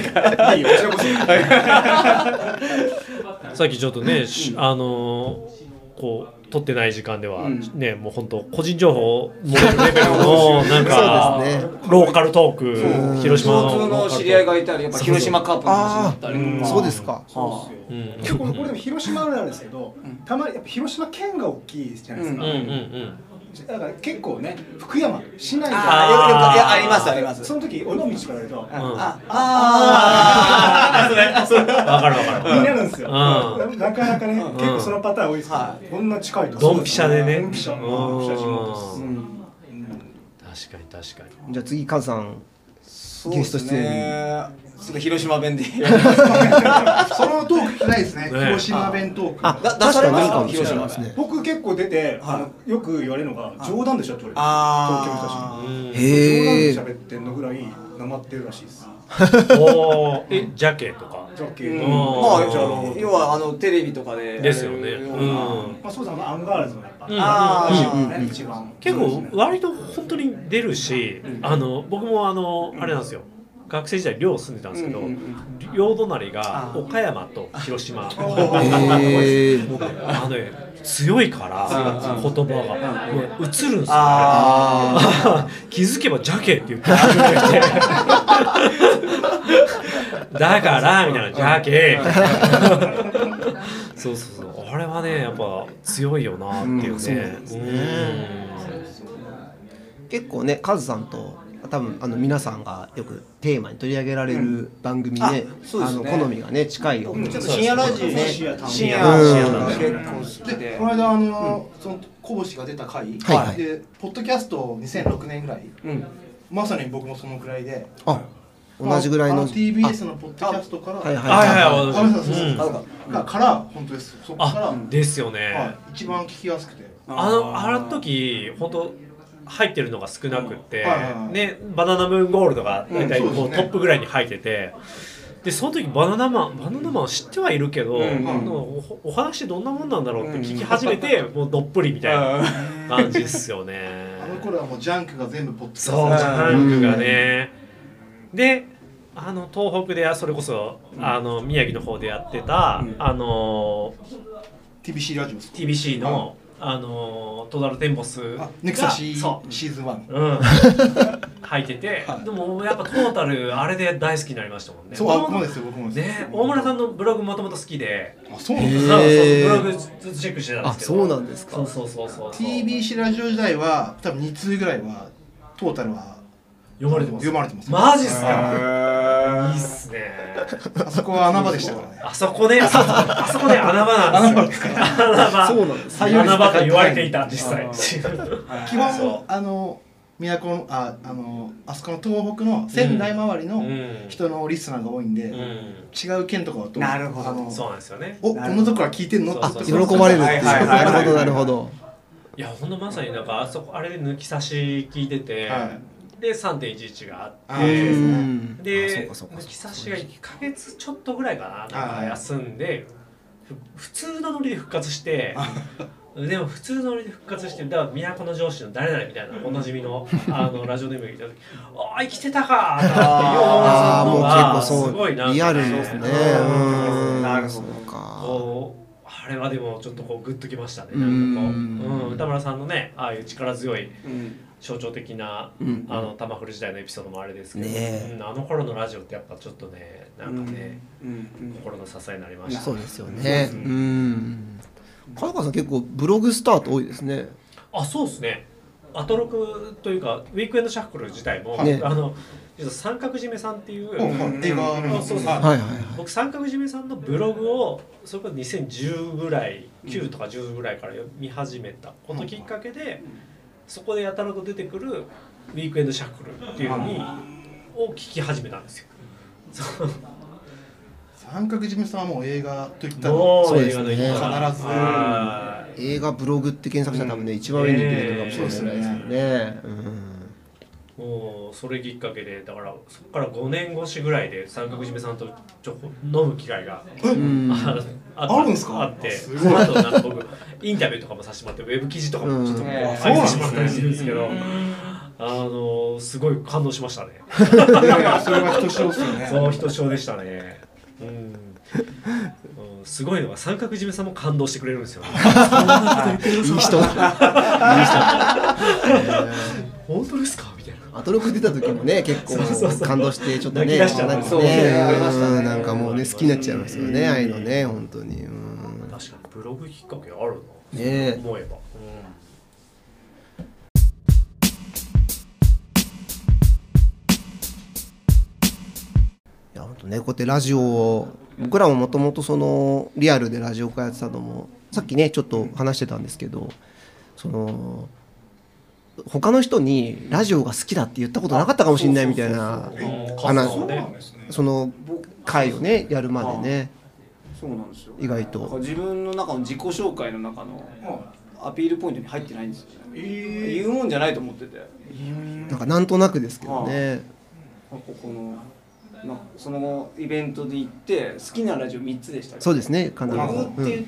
さっきちょっとね、あのこう撮ってない時間ではね、もう本当個人情報もレベルのなんかローカルトーク、広島のの知り合いがいたり、やっぱ広島カップの話だったりとか。 そうですか。 結構これでも広島なんですけど、たまにやっぱ広島県が大きいじゃないですか。だから結構ね、福山市内でありますあります。 その時尾道からやると、 ああそれそれわかるわかる。 になるんですよ。なかなかね、結構そのパターン多いですけど、こんな近いと。 ドンピシャでね。 ドンピシャ、ドンピシャ地元です。確かに確かに。 じゃあ次カズさんゲスト出演。 すごい広島弁で。 そのトーク聞きないですね。広島弁トーク。 あ、出されますか広島ですね。 僕結構出て、よく言われるのが冗談でしょって言われる。東京の人たちに。 へえ。 冗談で喋ってんのぐらいなまってるらしいです。 おお、え、ジャケとか。 ジャケ。 まあ要はあのテレビとかで。 ですよね。 まあそうですね。アンガールズのやっぱ。 ああ、一番。 結構割と本当に出るし、あの僕もあのあれなんですよ。学生時代寮住んでたんですけど、寮隣が岡山と広島、あのね強いから言葉がもう映るんですよ。気づけばジャケって言ってだからみたいなじゃけそうそうそうあれはねやっぱ強いよなっていうね、うん、 結構ねカズさんと多分あの皆さんがよくテーマに取り上げられる番組ね、うん、あの好みがね近いよ、うん、 ちょっと深夜ラジオね深夜が結構好きでこの間あの、うん、そのこぼしが出た回、はいはい、でポッドキャストにせんろくねんぐらい、うん、まさに僕もそのくらいであ同じぐらいのティービーエス のポッドキャストからはいはいはいはいから本当ですそこからですよね、 はい、一番聞きやすくてあのあの時本当入ってるのが少なくって、ね、バナナムーンゴールドが大体こうトップぐらいに入ってて、でその時バナナマンバナナマン知ってはいるけど、うん、お, お話どんなもんなんだろうって聞き始めて、うん、もうどっぷりみたいな感じですよね。 あの頃はもうジャンクが全部ポッドキャストそうジャンクがね、うん、であの東北でそれこそ、うん、あの宮城の方でやってた、うん、あのティービーシー ラジオティービーシー の、うんあのトータルテンボスがネクサシーシーズンワン、 うん、入ってて、はい、でもやっぱトータルあれで大好きになりましたもんね。 そう僕もですよ僕もですね。大村さんのブログもともと好きで、 あそうなんですか。ブログずっとチェックしてたんですけど。 あそうなんですか。 そうそうそうそう。 ティービーシー ラジオ時代は多分に通ぐらいはトータルは読まれてます。 読まれてます。 マジっすか。いいっすね。 あそこは穴場でしたからね。 あそこね、あそこね穴場なんですよ。穴場。 そうなんです。 穴場と言われていた実際。 基本あの都のああのあそこの東北の仙台周りの人のリスナーが多いんで、違う県とかだとなるほど。 そうなんですよね。 おこのとこは聞いてんの？ あ喜ばれるっていう。なるほどなるほど。 いやほんとまさになんかあそこあれで抜き差し聞いてて。で さんてんいちいち があって、で抜き差しがいっかげつちょっとぐらいかな、なんか休んで普通のノリで復活してでも普通のノリで復活してだから都城市の誰々みたいなおなじみのあのラジオネームがいた時「ああ生きてたか!」っていうのがすごいなんかリアルですね。 なるほど。あれはでもちょっとこうグッときましたね。なんかこう、うん、歌村さんのねああいう力強い象徴的な、うん、あの玉古時代のエピソードもあれですけど、ねうん、あの頃のラジオってやっぱちょっとねなんかね、うんうん、心の支えになりました。 そうですよね。うん。川川さん結構ブログスタート多いですね。 あ、そうですね。アトロクというかウィークエンドシャッフル自体も、ね、あの三角締めさんっていう映画のそうそう、はいはいはい、僕三角締めさんのブログをそれこそにせんじゅうぐらいきゅうとかじゅうぐらいから見始めたこときっかけで、そこでやたらと出てくるウィークエンドシャッフルっていうのにを聞き始めたんですよ。 三角締めさんはもう映画といったらそうですね、必ず映画ブログって検索したら多分ね、うん、一番上に出てくるかもしれないですよね。 もうそれきっかけでだからそこからごねんごしぐらいで三角締めさんとちょ飲む機会があるんですか？ あって、その後なんか僕インタビューとかもさせてもらってウェブ記事とかもちょっと書いてしまったりするんですけど、あのすごい感動しましたね。 いやいやそれはひとしおですよね。 そうひとしおでしたね。うん、すごいのが三角締めさんも感動してくれるんですよ。いい人。 本当ですかみたいな。 アトロク出た時もね結構感動してちょっとね、 泣き出しちゃったそうね、なんかもうね好きになっちゃいますよね、ああいうのね本当に。うん、 確かにブログきっかけあるな。 ね思えば。 ね、こうやってラジオを僕らももともとそのリアルでラジオ会やってたのもさっきねちょっと話してたんですけど、その他の人にラジオが好きだって言ったことなかったかもしれないみたいな話、その会をねやるまでね。 そうなんですよ。 意外と自分の中の自己紹介の中のアピールポイントに入ってないんですよね。えー、言うもんじゃないと思ってて、 なんかなんとなくですけどね。 ここのまあ、そのイベントで行って好きなラジオみっつでしたけど、 そうですね、 必ずって言って、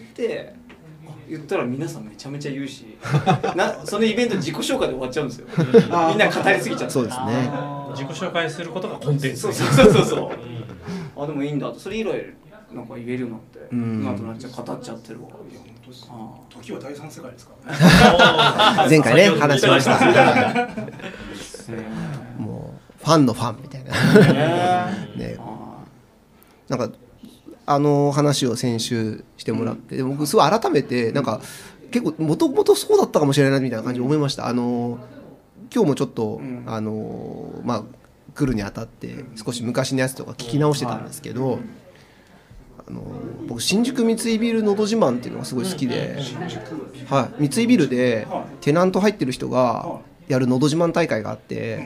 うん、言ったら皆さんめちゃめちゃ言うしなそのイベント自己紹介で終わっちゃうんですよ。みんな語りすぎちゃって。 そうですね、 自己紹介することがコンテンツ。 そうそうそうそう、うん、あでもいいんだと、それ以来なんか言えるようになって、うん、今となっちゃ語っちゃってるわ。 あ時は第三世界ですから前回ね話しましたもうファンのファンみたいなね。 なんかあの話を先週してもらって、で僕すごい改めてなんか結構もともとそうだったかもしれないみたいな感じで思いました。あの今日もちょっと、あのまあ来るにあたって少し昔のやつとか聞き直してたんですけど、あの僕新宿三井ビルのど自慢っていうのがすごい好きで、はい、三井ビルでテナント入ってる人がやるのど自慢大会があって、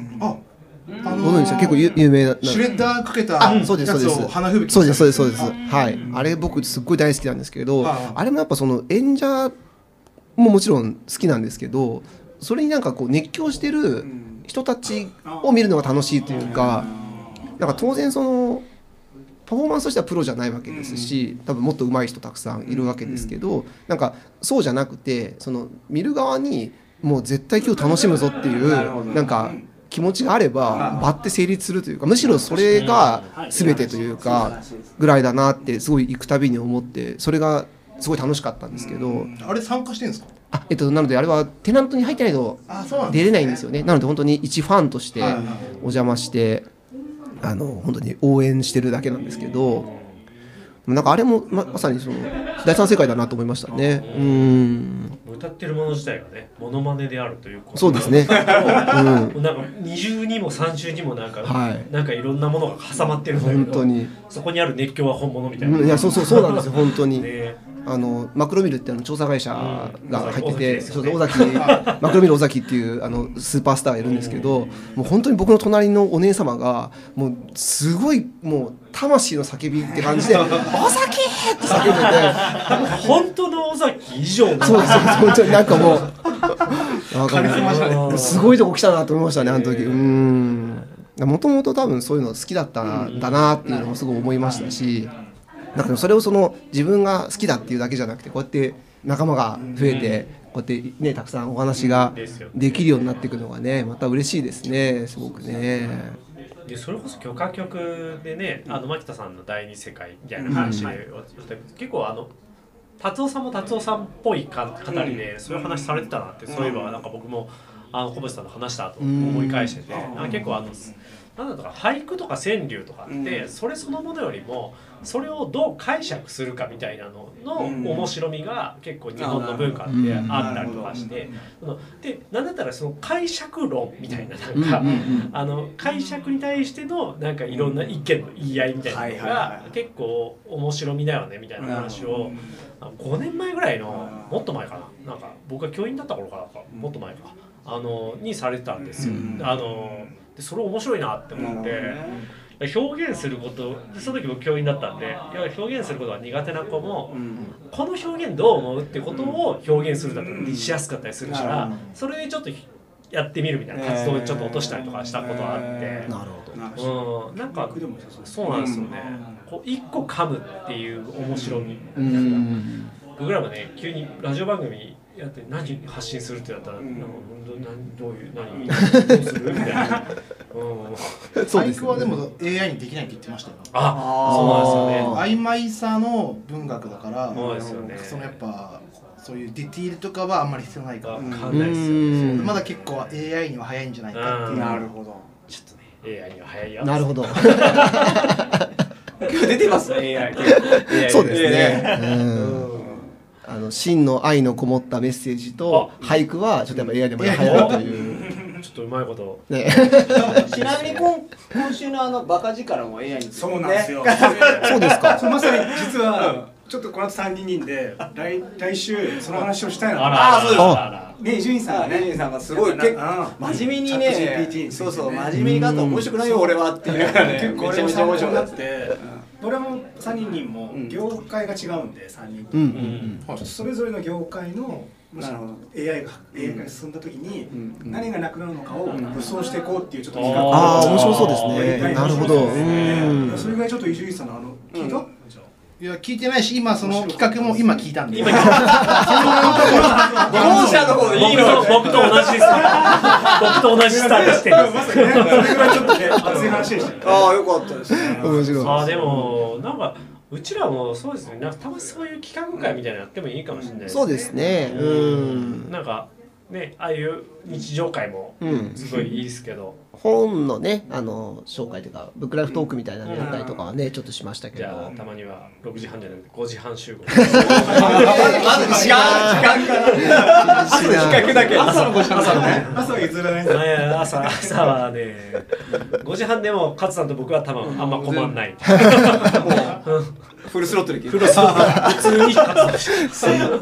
ああご存知ですか？結構有名なシュレッダーかけたやつを花吹雪そうですそうですそうです。はい、あれ僕すっごい大好きなんですけど、あれもやっぱその演者ももちろん好きなんですけど、それになんかこう熱狂してる人たちを見るのが楽しいというか、なんか当然そのパフォーマンスとしてはプロじゃないわけですし、多分もっと上手い人たくさんいるわけですけど、なんかそうじゃなくて、その見る側にもう絶対今日楽しむぞっていうなんか気持ちがあれば場って成立するというか、むしろそれが全てというかぐらいだなってすごい行くたびに思って、それがすごい楽しかったんですけど。 あれ参加してるんですか？ あ、えっと、なのであれはテナントに入ってないと出れないんですよね。なので本当に一ファンとしてお邪魔して、あの本当に応援してるだけなんですけど、なんかあれも ま, まさにその第三世界だなと思いましたね。うん、 歌ってるもの自体がねモノマネであるということ。 そうですね。うん、 なんか二重にも三重にもなんか、はい、なんかいろんなものが挟まってるんだけど、本当にそこにある熱狂は本物みたいな。 いやそうそうそうなんですよ本当に。ね、あのマクロミルってあの調査会社が入ってて、そうそう尾崎マクロミル尾崎っていうあのスーパースターがいるんですけど、もう本当に僕の隣のお姉様がもうすごいもう魂の叫びって感じで尾崎って叫んでて、本当の尾崎以上のそうそう本当になんかもうなんかもうすごいとこ来たなと思いましたねあの時。うん、もともと多分そういうの好きだったんだなっていうのもすごい思いましたし。なんかそれをその自分が好きだっていうだけじゃなくて、こうやって仲間が増えてこうやってねたくさんお話ができるようになっていくのがねまた嬉しいですね、すごくね。 でそれこそ許可局でね、あの牧田さんの第二世界みたいな話で、うん、結構あの達夫さんも達夫さんっぽい語りでそういう話されてたなって、そういえばなんか僕もあの小渕さんの話したと思い返してて、なんか結構あのなんだとか俳句とか川柳とかってそれそのものよりもそれをどう解釈するかみたいなのの面白みが結構日本の文化ってあったりとかして、でなんだったらその解釈論みたいななんかあの解釈に対してのなんかいろんな意見の言い合いみたいなのが結構面白みだよねみたいな話をごねんまえぐらいのもっと前かな、なんか僕が教員だった頃からかもっと前かあのにされてたんですよ。あのでそれ面白いなって思って、表現することでその時僕教員だったんで、いや表現することが苦手な子も、うん、この表現どう思うってことを表現するだったらしやすかったりするから、うん、それでちょっとやってみるみたいな活動をちょっと落としたりとかしたことがあって、えー、 なるほど、 うん、なんかそうなんですよね、うん、こう一個噛むっていう面白み、うん、僕らもね急にラジオ番組やって何発信するってなったら、うん、なんかどういう何どうするみたいな。 うん、俳句はでも エーアイ にできないって言ってましたよ。 あ、そうなんですよね。 曖昧さの文学だから、 そうですよね。 そのやっぱそういうディティールとかはあんまり必要ないから、 わかんないですよね。 まだ結構 エーアイ には早いんじゃないかっていう。 なるほど。 ちょっとね エーアイ には早いよ。 なるほど。 今日出てますね エーアイ。 そうですね。うんあの真の愛のこもったメッセージと俳句はちょっとやっぱ エーアイ でも早いというちょっとうまいことねちなみに 今, 今週のあのバカ力も エーアイ にそうなんですよそうですかまさに実はちょっとこの後さんにんで 来, 来週その話をしたいなあらあそうですかね伊集院さんがね伊集院さんがすごい結構真面目にねそうそう真面目にだと面白くないよ俺はっていう結構俺も参考になって俺もさんにんも業界が違うんでさんにんと、うんうんうん、それぞれの業界のもし エーアイ が エーアイ が進んだ時に何がなくなるのかを予想していこうっていうちょっと企画をああ面白そうですねなるほどうんそれぐらいちょっと伊集院さんのあの聞いた、うんいや聞いてないし今その企画も今聞いたんで今後者の方でいいの僕と同じです僕と同じスタートしてるまさにねそれぐらいちょっとね熱い話でしたああよかったですね面白いあでもなんかうちらもそうですねなんかたまにそういう企画会みたいなのやってもいいかもしれないですねそうですねうんなんかね、ああいう日常会もすごいいいですけど、 うん、本のねあの紹介というかブックライフトークみたいなのやったりとかはね、うん、ちょっとしましたけど、 じゃあたまにはろくじはんじゃなくてごじはん集合。 まず時間から朝の比較だけ朝のごじはん朝ね朝は譲らないんだ。 朝朝はねごじはんでも勝さんと僕は多分あんま困んない。 フルスロットルでフルスロットル普通に勝つ。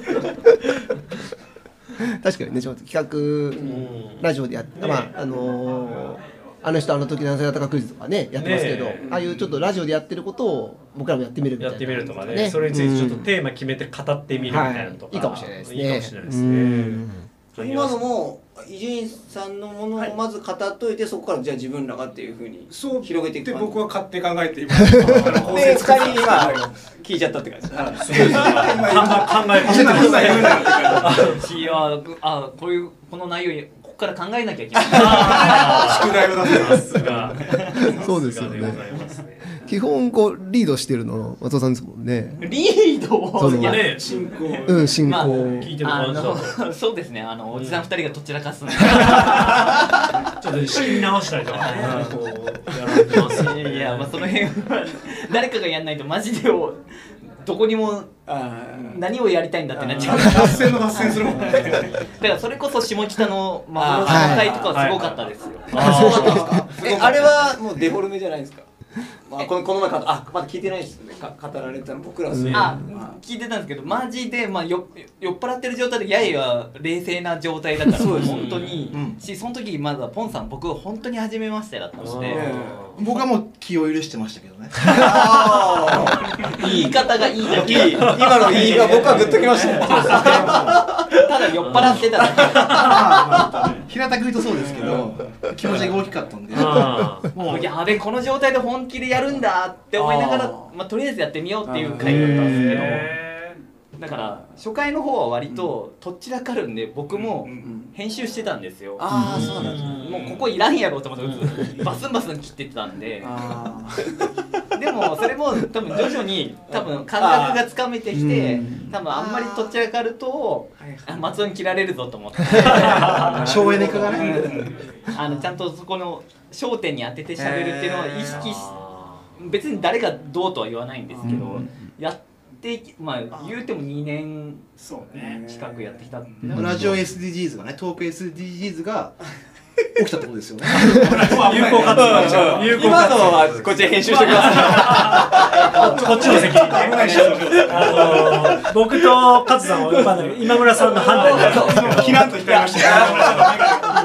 確かにね、ちょっと企画ラジオでやって、ね、まああのー、あの人あの時何歳だったかクイズとかねやってますけど、ね、ああいうちょっとラジオでやってることを僕らもやってみるみたいな、 やってみるとかね、それについてちょっとテーマ決めて語ってみるみたいなのとか、 はい、いいかもしれないですね。 いいかもしれないですね。 今のも伊集院さんのものをまず語っといて、はい、そこからじゃあ自分らがっていうふうに広げていく。 で僕は勝手考えて今でふたり今聞いちゃったって感じ。 そうですね。考えて今言うなっていやあこういうこの内容にここから考えなきゃいけない。 宿題を出せますが。 そうですよね。基本こうリードしてるの松尾さんですもんね。 リードそのね進行うん進行、まあ、 聞いてる感じだとそうですね。あのおじさん二人がどちらかすんでちょっと仕切り直したりとかねこうやられてます。 いやいやまあその辺は誰かがやんないとマジでどこにも何をやりたいんだってなっちゃう。 脱線の脱線するもんね。 だからそれこそ下北のマグロさんの会とかはすごかったですよ。あれはもうデフォルメじゃないですか。まあ、このこの前かあまだ聞いてないですね。か語られたの僕らは、ね、あ聞いてたんですけどマジで、まあ、よ酔っ払ってる状態でやや冷静な状態だから本当に、うん、しその時まだポンさん僕本当に初めましてだったので僕はもう気を許してましたけどね。 言い方がいいだけ今の言い方僕はグッときましたね。 ただ酔っ払ってただけ。 平たく言うとそうですけど気持ちが大きかったんでもうやべこの状態で本気でやるんだって思いながらまあ、とりあえずやってみようっていう回だったんですけど、だから初回の方は割ととっちらかるんで僕も編集してたんですよ。 ああそうなんですね。もうここいらんやろと思ってバスンバスン切ってたんででもそれも多分徐々に多分感覚がつかめてきて多分あんまりとっちらかると松尾に切られるぞと思って省エネ化がねあのちゃんとそこの焦点に当てて喋るっていうのを意識し別に誰がどうとは言わないんですけど、うん、やってまあ言うてもにねん近くやってきたってラジオ エスディージーズ がねトーク エスディージーズ が起きたってことですよね。 有効活動でしょ。有効活動はこっちで編集してください。こっちの責任ね。あの僕と勝さんは今村さんの判断になる。 避難と言ってました。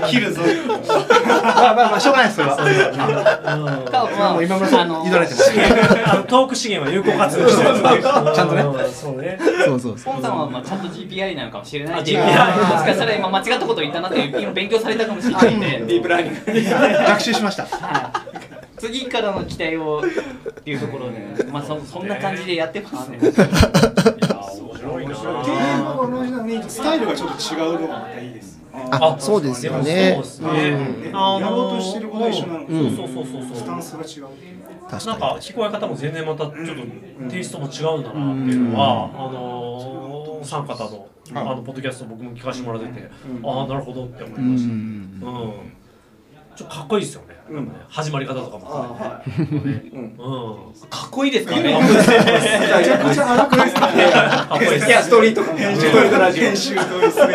切るぞ。 まあまあまあしょうがないですそれは。 もう今村さん委ねてます。 トーク資源は有効活動してる。ちゃんとね。 そうね。 そうそう。 ポンさんはまあちゃんと ジーピーアイ なのかもしれないけど、もしかしたら今間違ったことを言ったなって今勉強されたかもしれないんで。ディープラーニング学習しました。 はい。次からの期待をっていうところで、まあそそんな感じでやってますね。いや面白いな。テーマが同じなのにスタイルがちょっと違うのがまたいいです。 あ、そうですよね。 やろうとしてることは一緒なの。 そうそうそうそう。 スタンスが違う。 なんか聞こえ方も全然またちょっとテイストも違うんだなっていうのはあのお三方のあのポッドキャスト僕も聞かせてもらってて、ああなるほどって思いました。うん。ちょっとかっこいいですよね。始まり方とかも。 かっこいいですかね。めちゃくちゃ荒くないですか。 かっこいいです。いやストーリーとか編集と編集とすべて。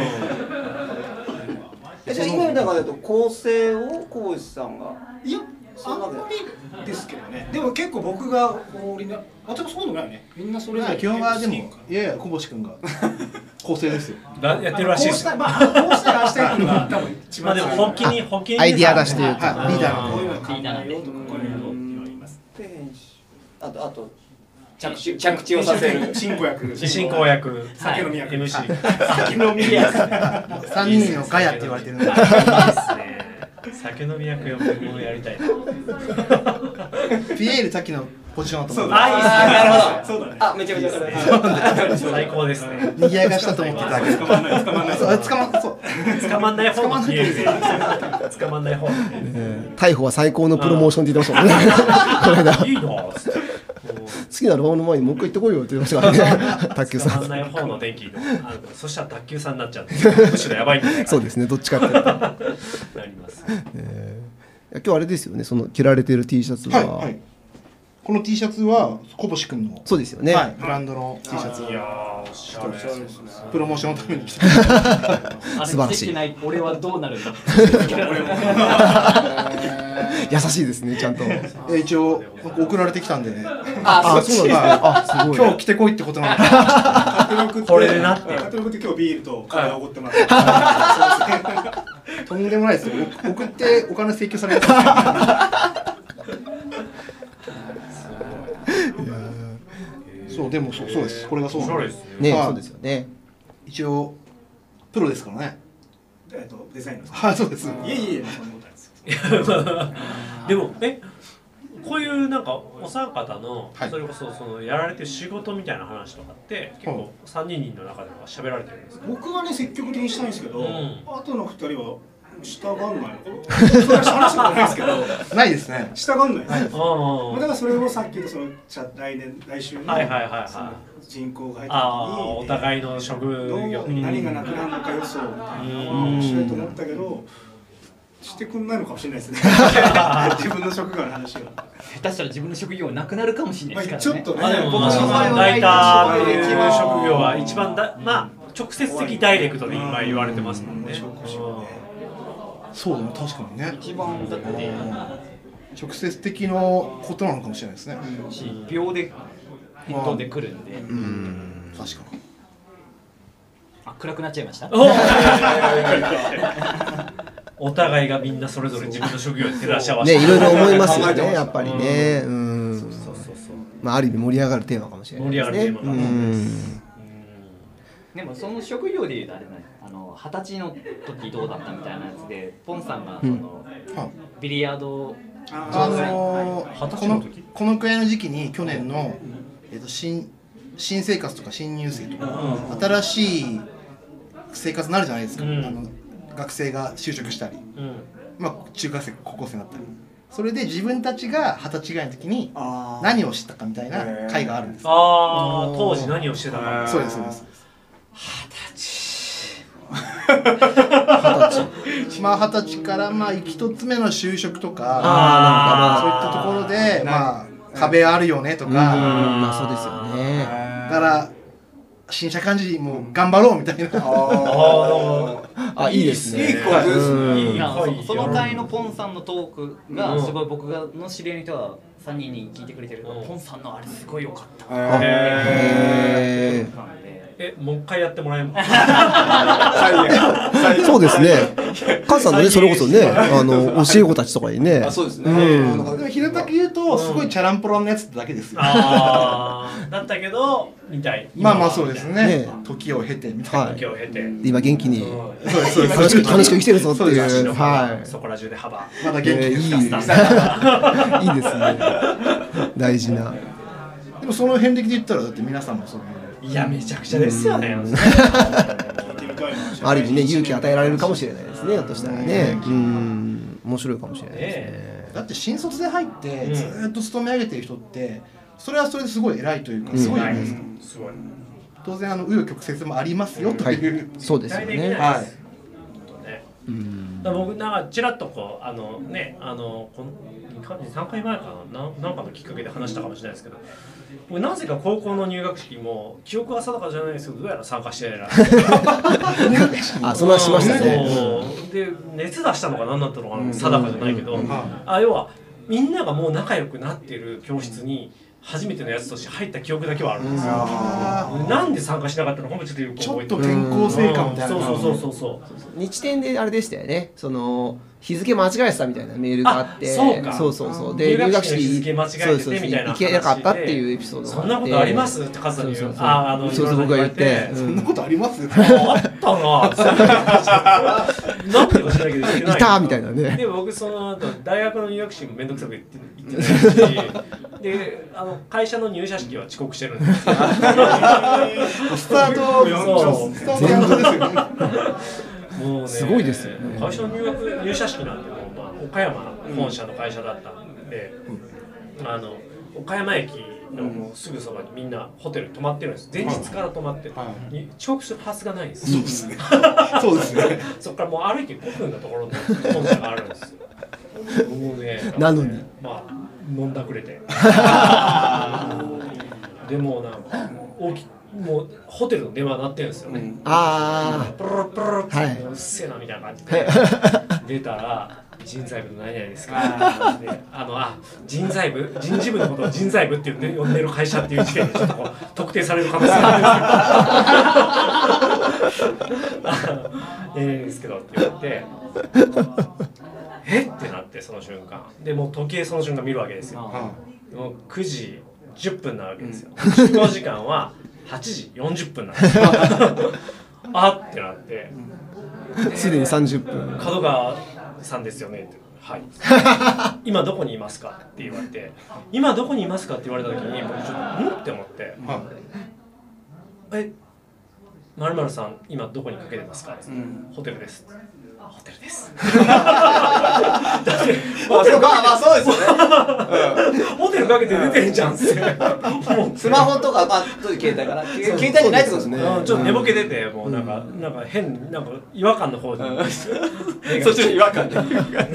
じゃあ今の中だと構成を浩司さんがいやあんまりですけどね。でも結構僕がこうあでもそうでもないよね。みんなそれぞれ基本はでもいやいや小星君が構成ですよ。 やってるらしいです。 まあこうしたらしたいのが多分一番。 まあでも本気に本気にアイディア出しというかリーダーのこういうの考えようとかこういうのって言われます。 あとあと着地着地をさせる進行役進行役酒飲み役エムシー酒飲み役三人のガヤって言われてるんで。 酒飲み役を僕もやりたいな。 ピエール滝のポジションだと思う。 あ、いいですね。 なるほど。 そうだね。 あ、めちゃめちゃ最高ですね。 賑やかしたと思ってたけど。 捕まんない捕まんない。 そう捕まんそう捕まんない方のピエールで。捕まんない方。 逮捕は最高のプロモーションって言ってましたもんね。これだ。 いいな。 きなラバーの前にもう一回行ってこいよって言ってましたからね卓球さん。 捕まんない方の電気のあるからそしたら卓球さんになっちゃうむしろやばいんじゃないかそうですねどっちかっていうとなります、 えー、今日あれですよねその着られてる T シャツは、 はいはい、この T シャツは小星くんのそうですよね、 はい、ブランドの T シャツをいやーおしゃれですねプロモーションのために着て素晴らしい俺はどうなるんだ優しいですねちゃんと一応送られてきたんでねああそうなんですねあすごい今日着てこいってことなんでこれでなってカトログって今日ビールとカレーをおごってもらってとんでもないですよ送ってお金請求されるそうでもそうそうですこれがそうなんですねそうですよね一応プロですからねえっとデザインのはいそうですいえいえそんなことないですでもえこういうなんかお三方の、 はい、 それこそそのやられてる仕事みたいな話とかって結構さんにんの中では喋られてるんですか。僕はね積極的にしたいんですけど、うん、あとのふたりは従わないのかなそれは話したことないですけどないですね従わないです、はい、だからそれをさっきのその来年来週の人口が入った時にお互いの職業何がなくなるのか予想みたいな面白いと思ったけどしてくんないのかもしれないですね自分の職業の話は下手したら自分の職業なくなるかもしれないですからね、 まあ、ちょっとね、 まあ、でも僕のライターっていう職業は一番だ、まあ、直接的ダイレクトで今言われてますもんね。 そうだね確かにね一番だって直接的のことなのかもしれないですね、 うん、秒で飛んでくるんで、 うん、確かにあ暗くなっちゃいましたお互いがみんなそれぞれ自分の職業に照らし合わせてねいろいろ思いますよねやっぱりねうんそうそうそうまあある意味盛り上がるテーマかもしれないですね盛り上がるテーマかもうんでもその職業でいうとあれないあの二十歳の時どうだったみたいなやつでポンさんがその、うん、ビリヤードあのー、このこのくらいの時期に去年の、えー、と 新, 新生活とか新入生とか、うん、新しい生活になるじゃないですか、うん、あの学生が就職したり、うん、まあ中学生高校生になったりそれで自分たちが二十歳ぐらいの時に何を知ったかみたいな会があるんです。 ああ当時何をしてたか。 そうですそうです。 二十二十まあ二十歳からまあ一つ目の就職とかあそういったところでまあ壁あるよねとかまあそうですよね。 だから新社会人も頑張ろうみたいな。 あいいですね。 その回のポンさんのトークがすごい僕がの知り合いの人はさんにんに聞いてくれてるポンさんのあれすごい良かった。 へーえ、もう一回やってもらえますそうですね。カズさんのね、それこそね、あの教え子たちとかにね。 あ、そうですね。 うん、でも平たく言うと、すごいチャランポランのやつだけですよ。 ああ、だったけどみたい。 まあまあそうですね。時を経てみたいな。 時を経て。 今元気に楽しく楽しく生きてるぞっていう。 はい。そこら中で幅。 まだ元気に。いいですね。 大事な。 でもその遍歴で言ったらだって皆さんもそういう。 いやめちゃくちゃですよね。 ある意味ね勇気与えられるかもしれないですね。ひょっとしたらね、うん面白いかもしれないですね。 だって新卒で入ってずっと勤め上げてる人ってそれはそれですごい偉いというかすごいじゃないですか。 すごい。 当然あの紆余曲折もありますよという。 そうですよね。 はい。 だ僕なんかちらっとこうあのねあのこのさんかいまえかななんかのきっかけで話したかもしれないですけど。なぜか高校の入学式も記憶は定かじゃないですけどどうやら参加してないらあそんなしましたね。 で熱出したのか何だったのか定かじゃないけど、あ要はみんながもう仲良くなってる教室に初めてのやつとして入った記憶だけはあるんですよ。なんで参加しなかったのかもちょっとよく覚えてる。 ちょっと転校生感みたいな。 そうそうそうそうそう日展であれでしたよね。その日付間違えてたみたいなメールがあって、 そうかそうそうそうで入学式の日付間違えててみたいな行けなかったっていうエピソードがあって、 そんなことありますってカズさんに言う。 ああのそうそう僕が言って、 そんなことあります？ あったな。なんでか知らないけど言ってない。 いたみたいなね。 で僕その後大学の入学式もめんどくさく言って言ってないし、であの会社の入社式は遅刻してるんです。スタートそうスタートですよね。 もうね、 すごいですよね。 会社の入学入社式なんてもう、まあ、岡山本社の会社だったんで、うん、あの岡山駅もうすぐそばにみんなホテル泊まってるんです。前日から泊まってる。遅刻するはずがないんですよ。 そうですね。 そこからもう歩いてごふんのところに本社があるんですよ。もうね、 なのにまあ飲んだくれて。でもなんか大きもうホテルの電話鳴ってるんですよね。 ああ。 プルルプルルってうっせえなみたいな感じで出たら。人材部の何々ですか。で、あのあ人材部人事部のことを人材部って呼んで呼んでる会社っていう時点でちょっとこう特定される可能性あるんですけど。ええですけどって言われて、えってなってその瞬間でもう時計その瞬間見るわけですよ。もうくじじゅっぷんなわけですよ。集合時間ははちじよんじゅっぷんなんですよ。あってなって。 すでにさんじゅっぷん。 角川さんですよねって、はい。今どこにいますかって言われて、今どこにいますかって言われた時に僕ちょっとんって思って、え、まるまるさん今どこにかけてますか？うん、ホテルです。ホテルです。だってホテルまあまあそうですよね。 ホテルかけて出てるじゃんって。スマホとかまあ当時携帯かな。携帯じゃないってことですね。 ちょっと寝ぼけててもうなんかなんか変なんか違和感の方に。 そっちの違和感で。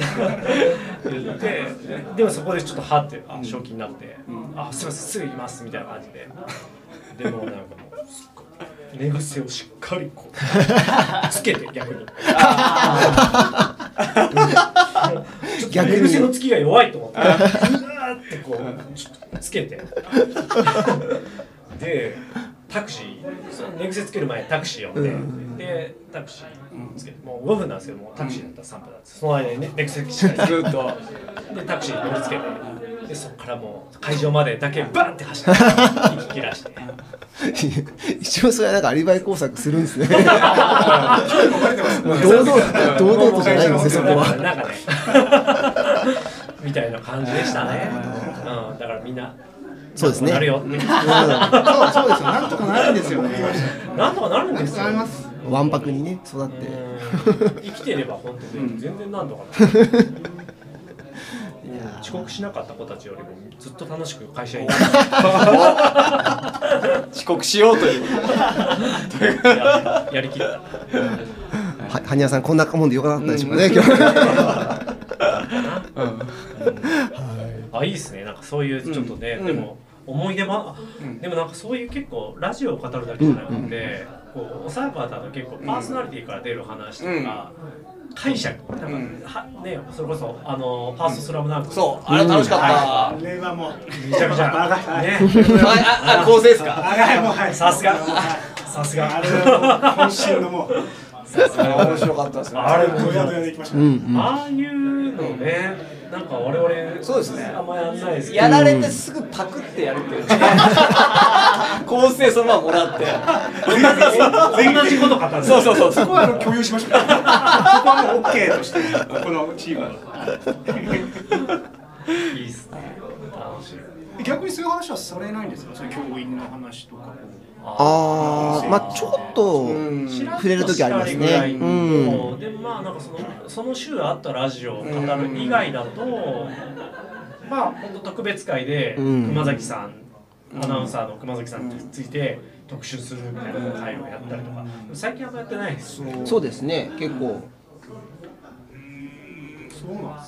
ででもそこでちょっとはってあ正気になって、あすみませんすぐ行きますみたいな感じで。でもなんかもうすっごい寝癖をしっかりこうつけて逆に。逆に寝癖のつきが弱いと思って、うわーってこうちょっとつけて。でタクシー寝癖つける前にタクシー呼んで、うん、でタクシーつけてもうごふんなんですけどもタクシーだったらさんぷんなんです。その間にね寝癖しないずっとでタクシーに乗りつけてでそこからもう会場までだけバンって走って息切らして。 一応それはなんかアリバイ工作するんですね。堂々堂々とじゃないんですねそこは。 なんかねみたいな感じでしたね。うん、だからみんな。 そうですね。 なるよって。 そうそうですよ。なんとかなるんですよね。 なんとかなるんですよ。 わんぱくにね育って。 生きてれば本当に全然なんとかなる。遅刻しなかった子たちよりもずっと楽しく会社に。 遅刻しようという。 や, やりきった。ははにゃさんこんなもんでよかったでしょうかね今日。 あいいですね。なんかそういうちょっとね、でも。思い出も、うん、でもなんかそういう結構ラジオを語るだけじゃなくて、うん、こうおさやかだと結構パーソナリティから出る話とか、うん、解釈なんか、うん、はねそれこそあのファーストスラムダンク、 そうあれ楽しかった。 あれはもうめちゃくちゃねああ構成ですか。 さすがさすがあれはもう渾身のもうさすが面白かったですね。 あれもドヤドヤでいきました。 ああいうのね。なんか我々 そうですね。 あんまやんないですけど。やられてすぐパクってやるっていう。構成そのままもらって。 同じこと語る。 そうそうそう。 そこはあの共有しましょう。そこはもうオッケーとしてこのチームは。 いいっすね。楽しい。 逆にそういう話はされないんですか。そういう教員の話とか。 ああ、まあちょっと触れる時ありますね。うん。 でまあなんかそのその週あったラジオを語る以外だと、まあ本当特別会で熊崎さん、アナウンサーの熊崎さんについて特集するみたいな会をやったりとか、最近はやってないです。 そうですね、結構。 そうなんです。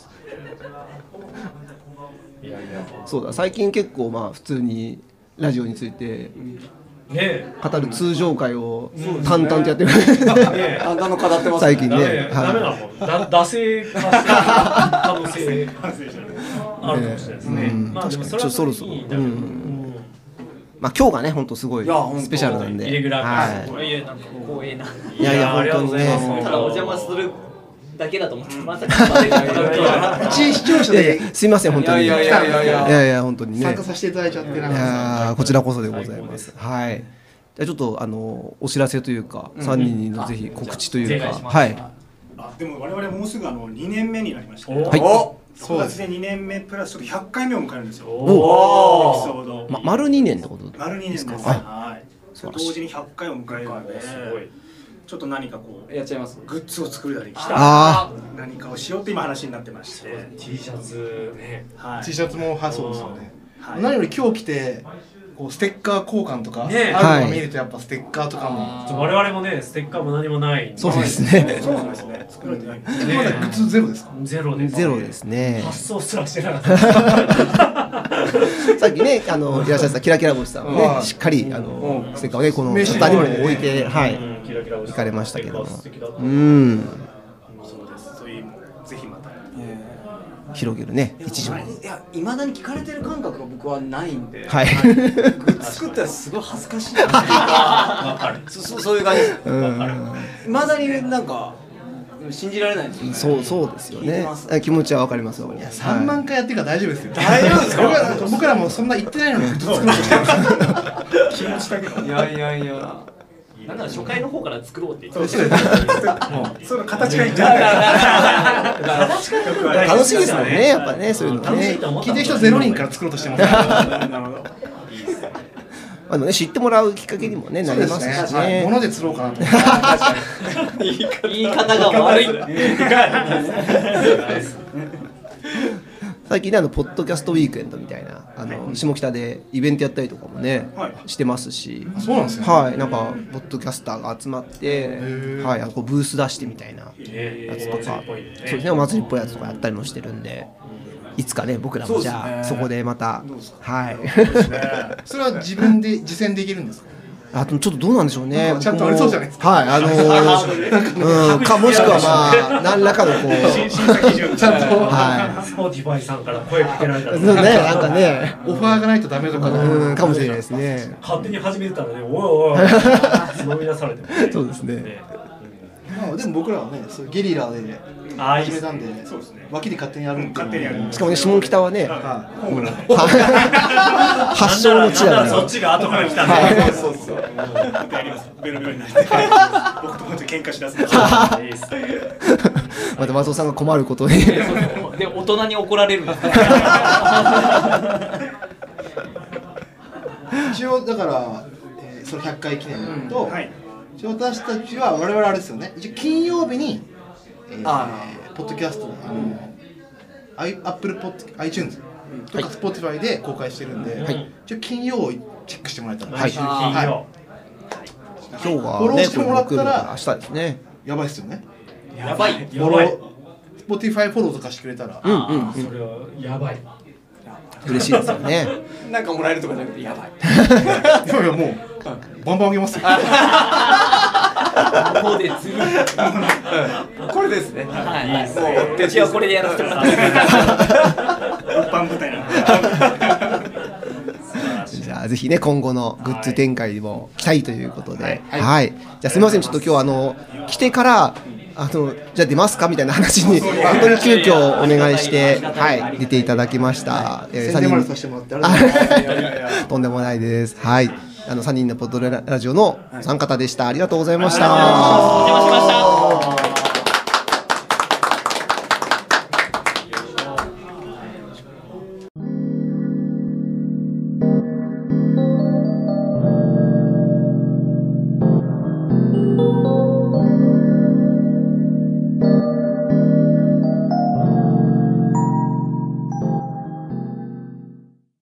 いやいや。 そうだ、最近結構まあ普通にラジオについて。 ね、 語る通常会を淡々とやってる。 淡々と語ってます。 最近ね。 ダメなもん。だ惰性化してる可能性あるかもしれないですね。まあでもそれはそろそろ。まあ今日がね本当すごいスペシャルなんで。 イレギュラー会。いやなんか光栄な。 いやいや本当にね。 ただお邪魔するだけだと思ってまさか。 一視聴者ですいません本当に。いやいやいやいやいやいや本当にね。 参加させていただいちゃってな。 いやこちらこそでございます。はい。じゃあちょっとあのお知らせというかさんにんのぜひ告知というかはい。 あでも我々もうすぐあのにねんめになりまして。 はい。 くがつでにねんめプラスちょっとひゃっかいめを迎えるんですよ。 おお。エピソード。 ま丸にねんってこと。 丸にねんです。はい。同時にひゃっかいを迎えるので。ちょっと何かこうやっちゃいます。 グッズを作るだり何かをしようって今話になってまして。 T シャツね。 T シャツも発送ですよね。 何より今日来てこうステッカー交換とかあるのを見るとやっぱステッカーとかも我々もねステッカーも何もないそうですねそうなんですね作られてないんですねまだグッズゼロですかゼロですゼロですね発送すらしてなかったさっきねあのいらっしゃったキラキラ星さんもねしっかりあのステッカーをねこのシャッターにも置いてはい行かれましたけどもうん広げるね一条いや未だに聞かれてる感覚が僕はないんで、 はい、 グッズ作ったらすごい恥ずかしいなっていうかそそういう感じです未だになんか信じられないですよねそうそうですよね気持ちはわかりますよさんまんかいやってるから大丈夫ですよ大丈夫ですか僕ら僕らもそんな言ってないのにグッズ作ろうとしてます気持ちだけどいやいやいやなんなら初回の方から作ろうって言ってそうその形がいいんじゃない楽しいですもんねやっぱねそういうのね聞いてる人ゼロ人から作ろうとしてますなるほどあのね知ってもらうきっかけにもねなりますしね物で釣ろうかなと言い方が悪い最近ねあのポッドキャストウィークエンドみたいなあの下北でイベントやったりとかもねしてますしそうなんですねはいなんかポッドキャスターが集まってはいあのこうブース出してみたいなやつとかそうですねお祭りっぽいやつとかやったりもしてるんでいつかね僕らもじゃあそこでまたはいそれは自分で実践できるんですかあとちょっとどうなんでしょうねちゃんとありそうじゃないですかはいあのー、うんかもしくはまあ何らかのこう審査基準ちゃんとはいスポーティファイさんから声かけられたらねなんかねオファーがないとダメとかうんかもしれないですね勝手に始めてたらねおいおい飲み出されてもねそうですねまあでも僕らはねそうゲリラで決めたんで脇で勝手にやる勝手にやるしかもね下北はねは発祥の地だからそっちが後から来たんだそうそうやりますベロベロになって僕と本当に喧嘩しだすまた松尾さんが困ることにで大人に怒られるんです一応だから、えー、そのひゃっかい記念と、うんはい、一応私たちは我々あれですよね一応金曜日に、えー、あポッドキャストあの、うん、Apple iTunes とか Spotify で公開してるんで、はい、一応金曜をチェックしてもらえたら来週金曜、はいはい、 今日は、ね、 フォローしてもらったら明日ですねやばいですよねやばいフォロー Spotify フォローとかしてくれたらうんうんうんそれはやばい嬉しいですよねなんかもらえるとかじゃなくてやばいいやいやもうバンバンあげますよここで次これですねはいもう手はこれでやらせてもらって一般舞台なじゃあぜひね今後のグッズ展開にも期待ということではい、はい、じゃあすみませんちょっと今日あの来てからあのじゃあ出ますかみたいな話に本当に急遽お願いしてはい出ていただきました。 宣伝までさせてもらってとんでもないです。はいあのさんにんのポッドラジオの参加方でした。ありがとうございました。 お邪魔しました。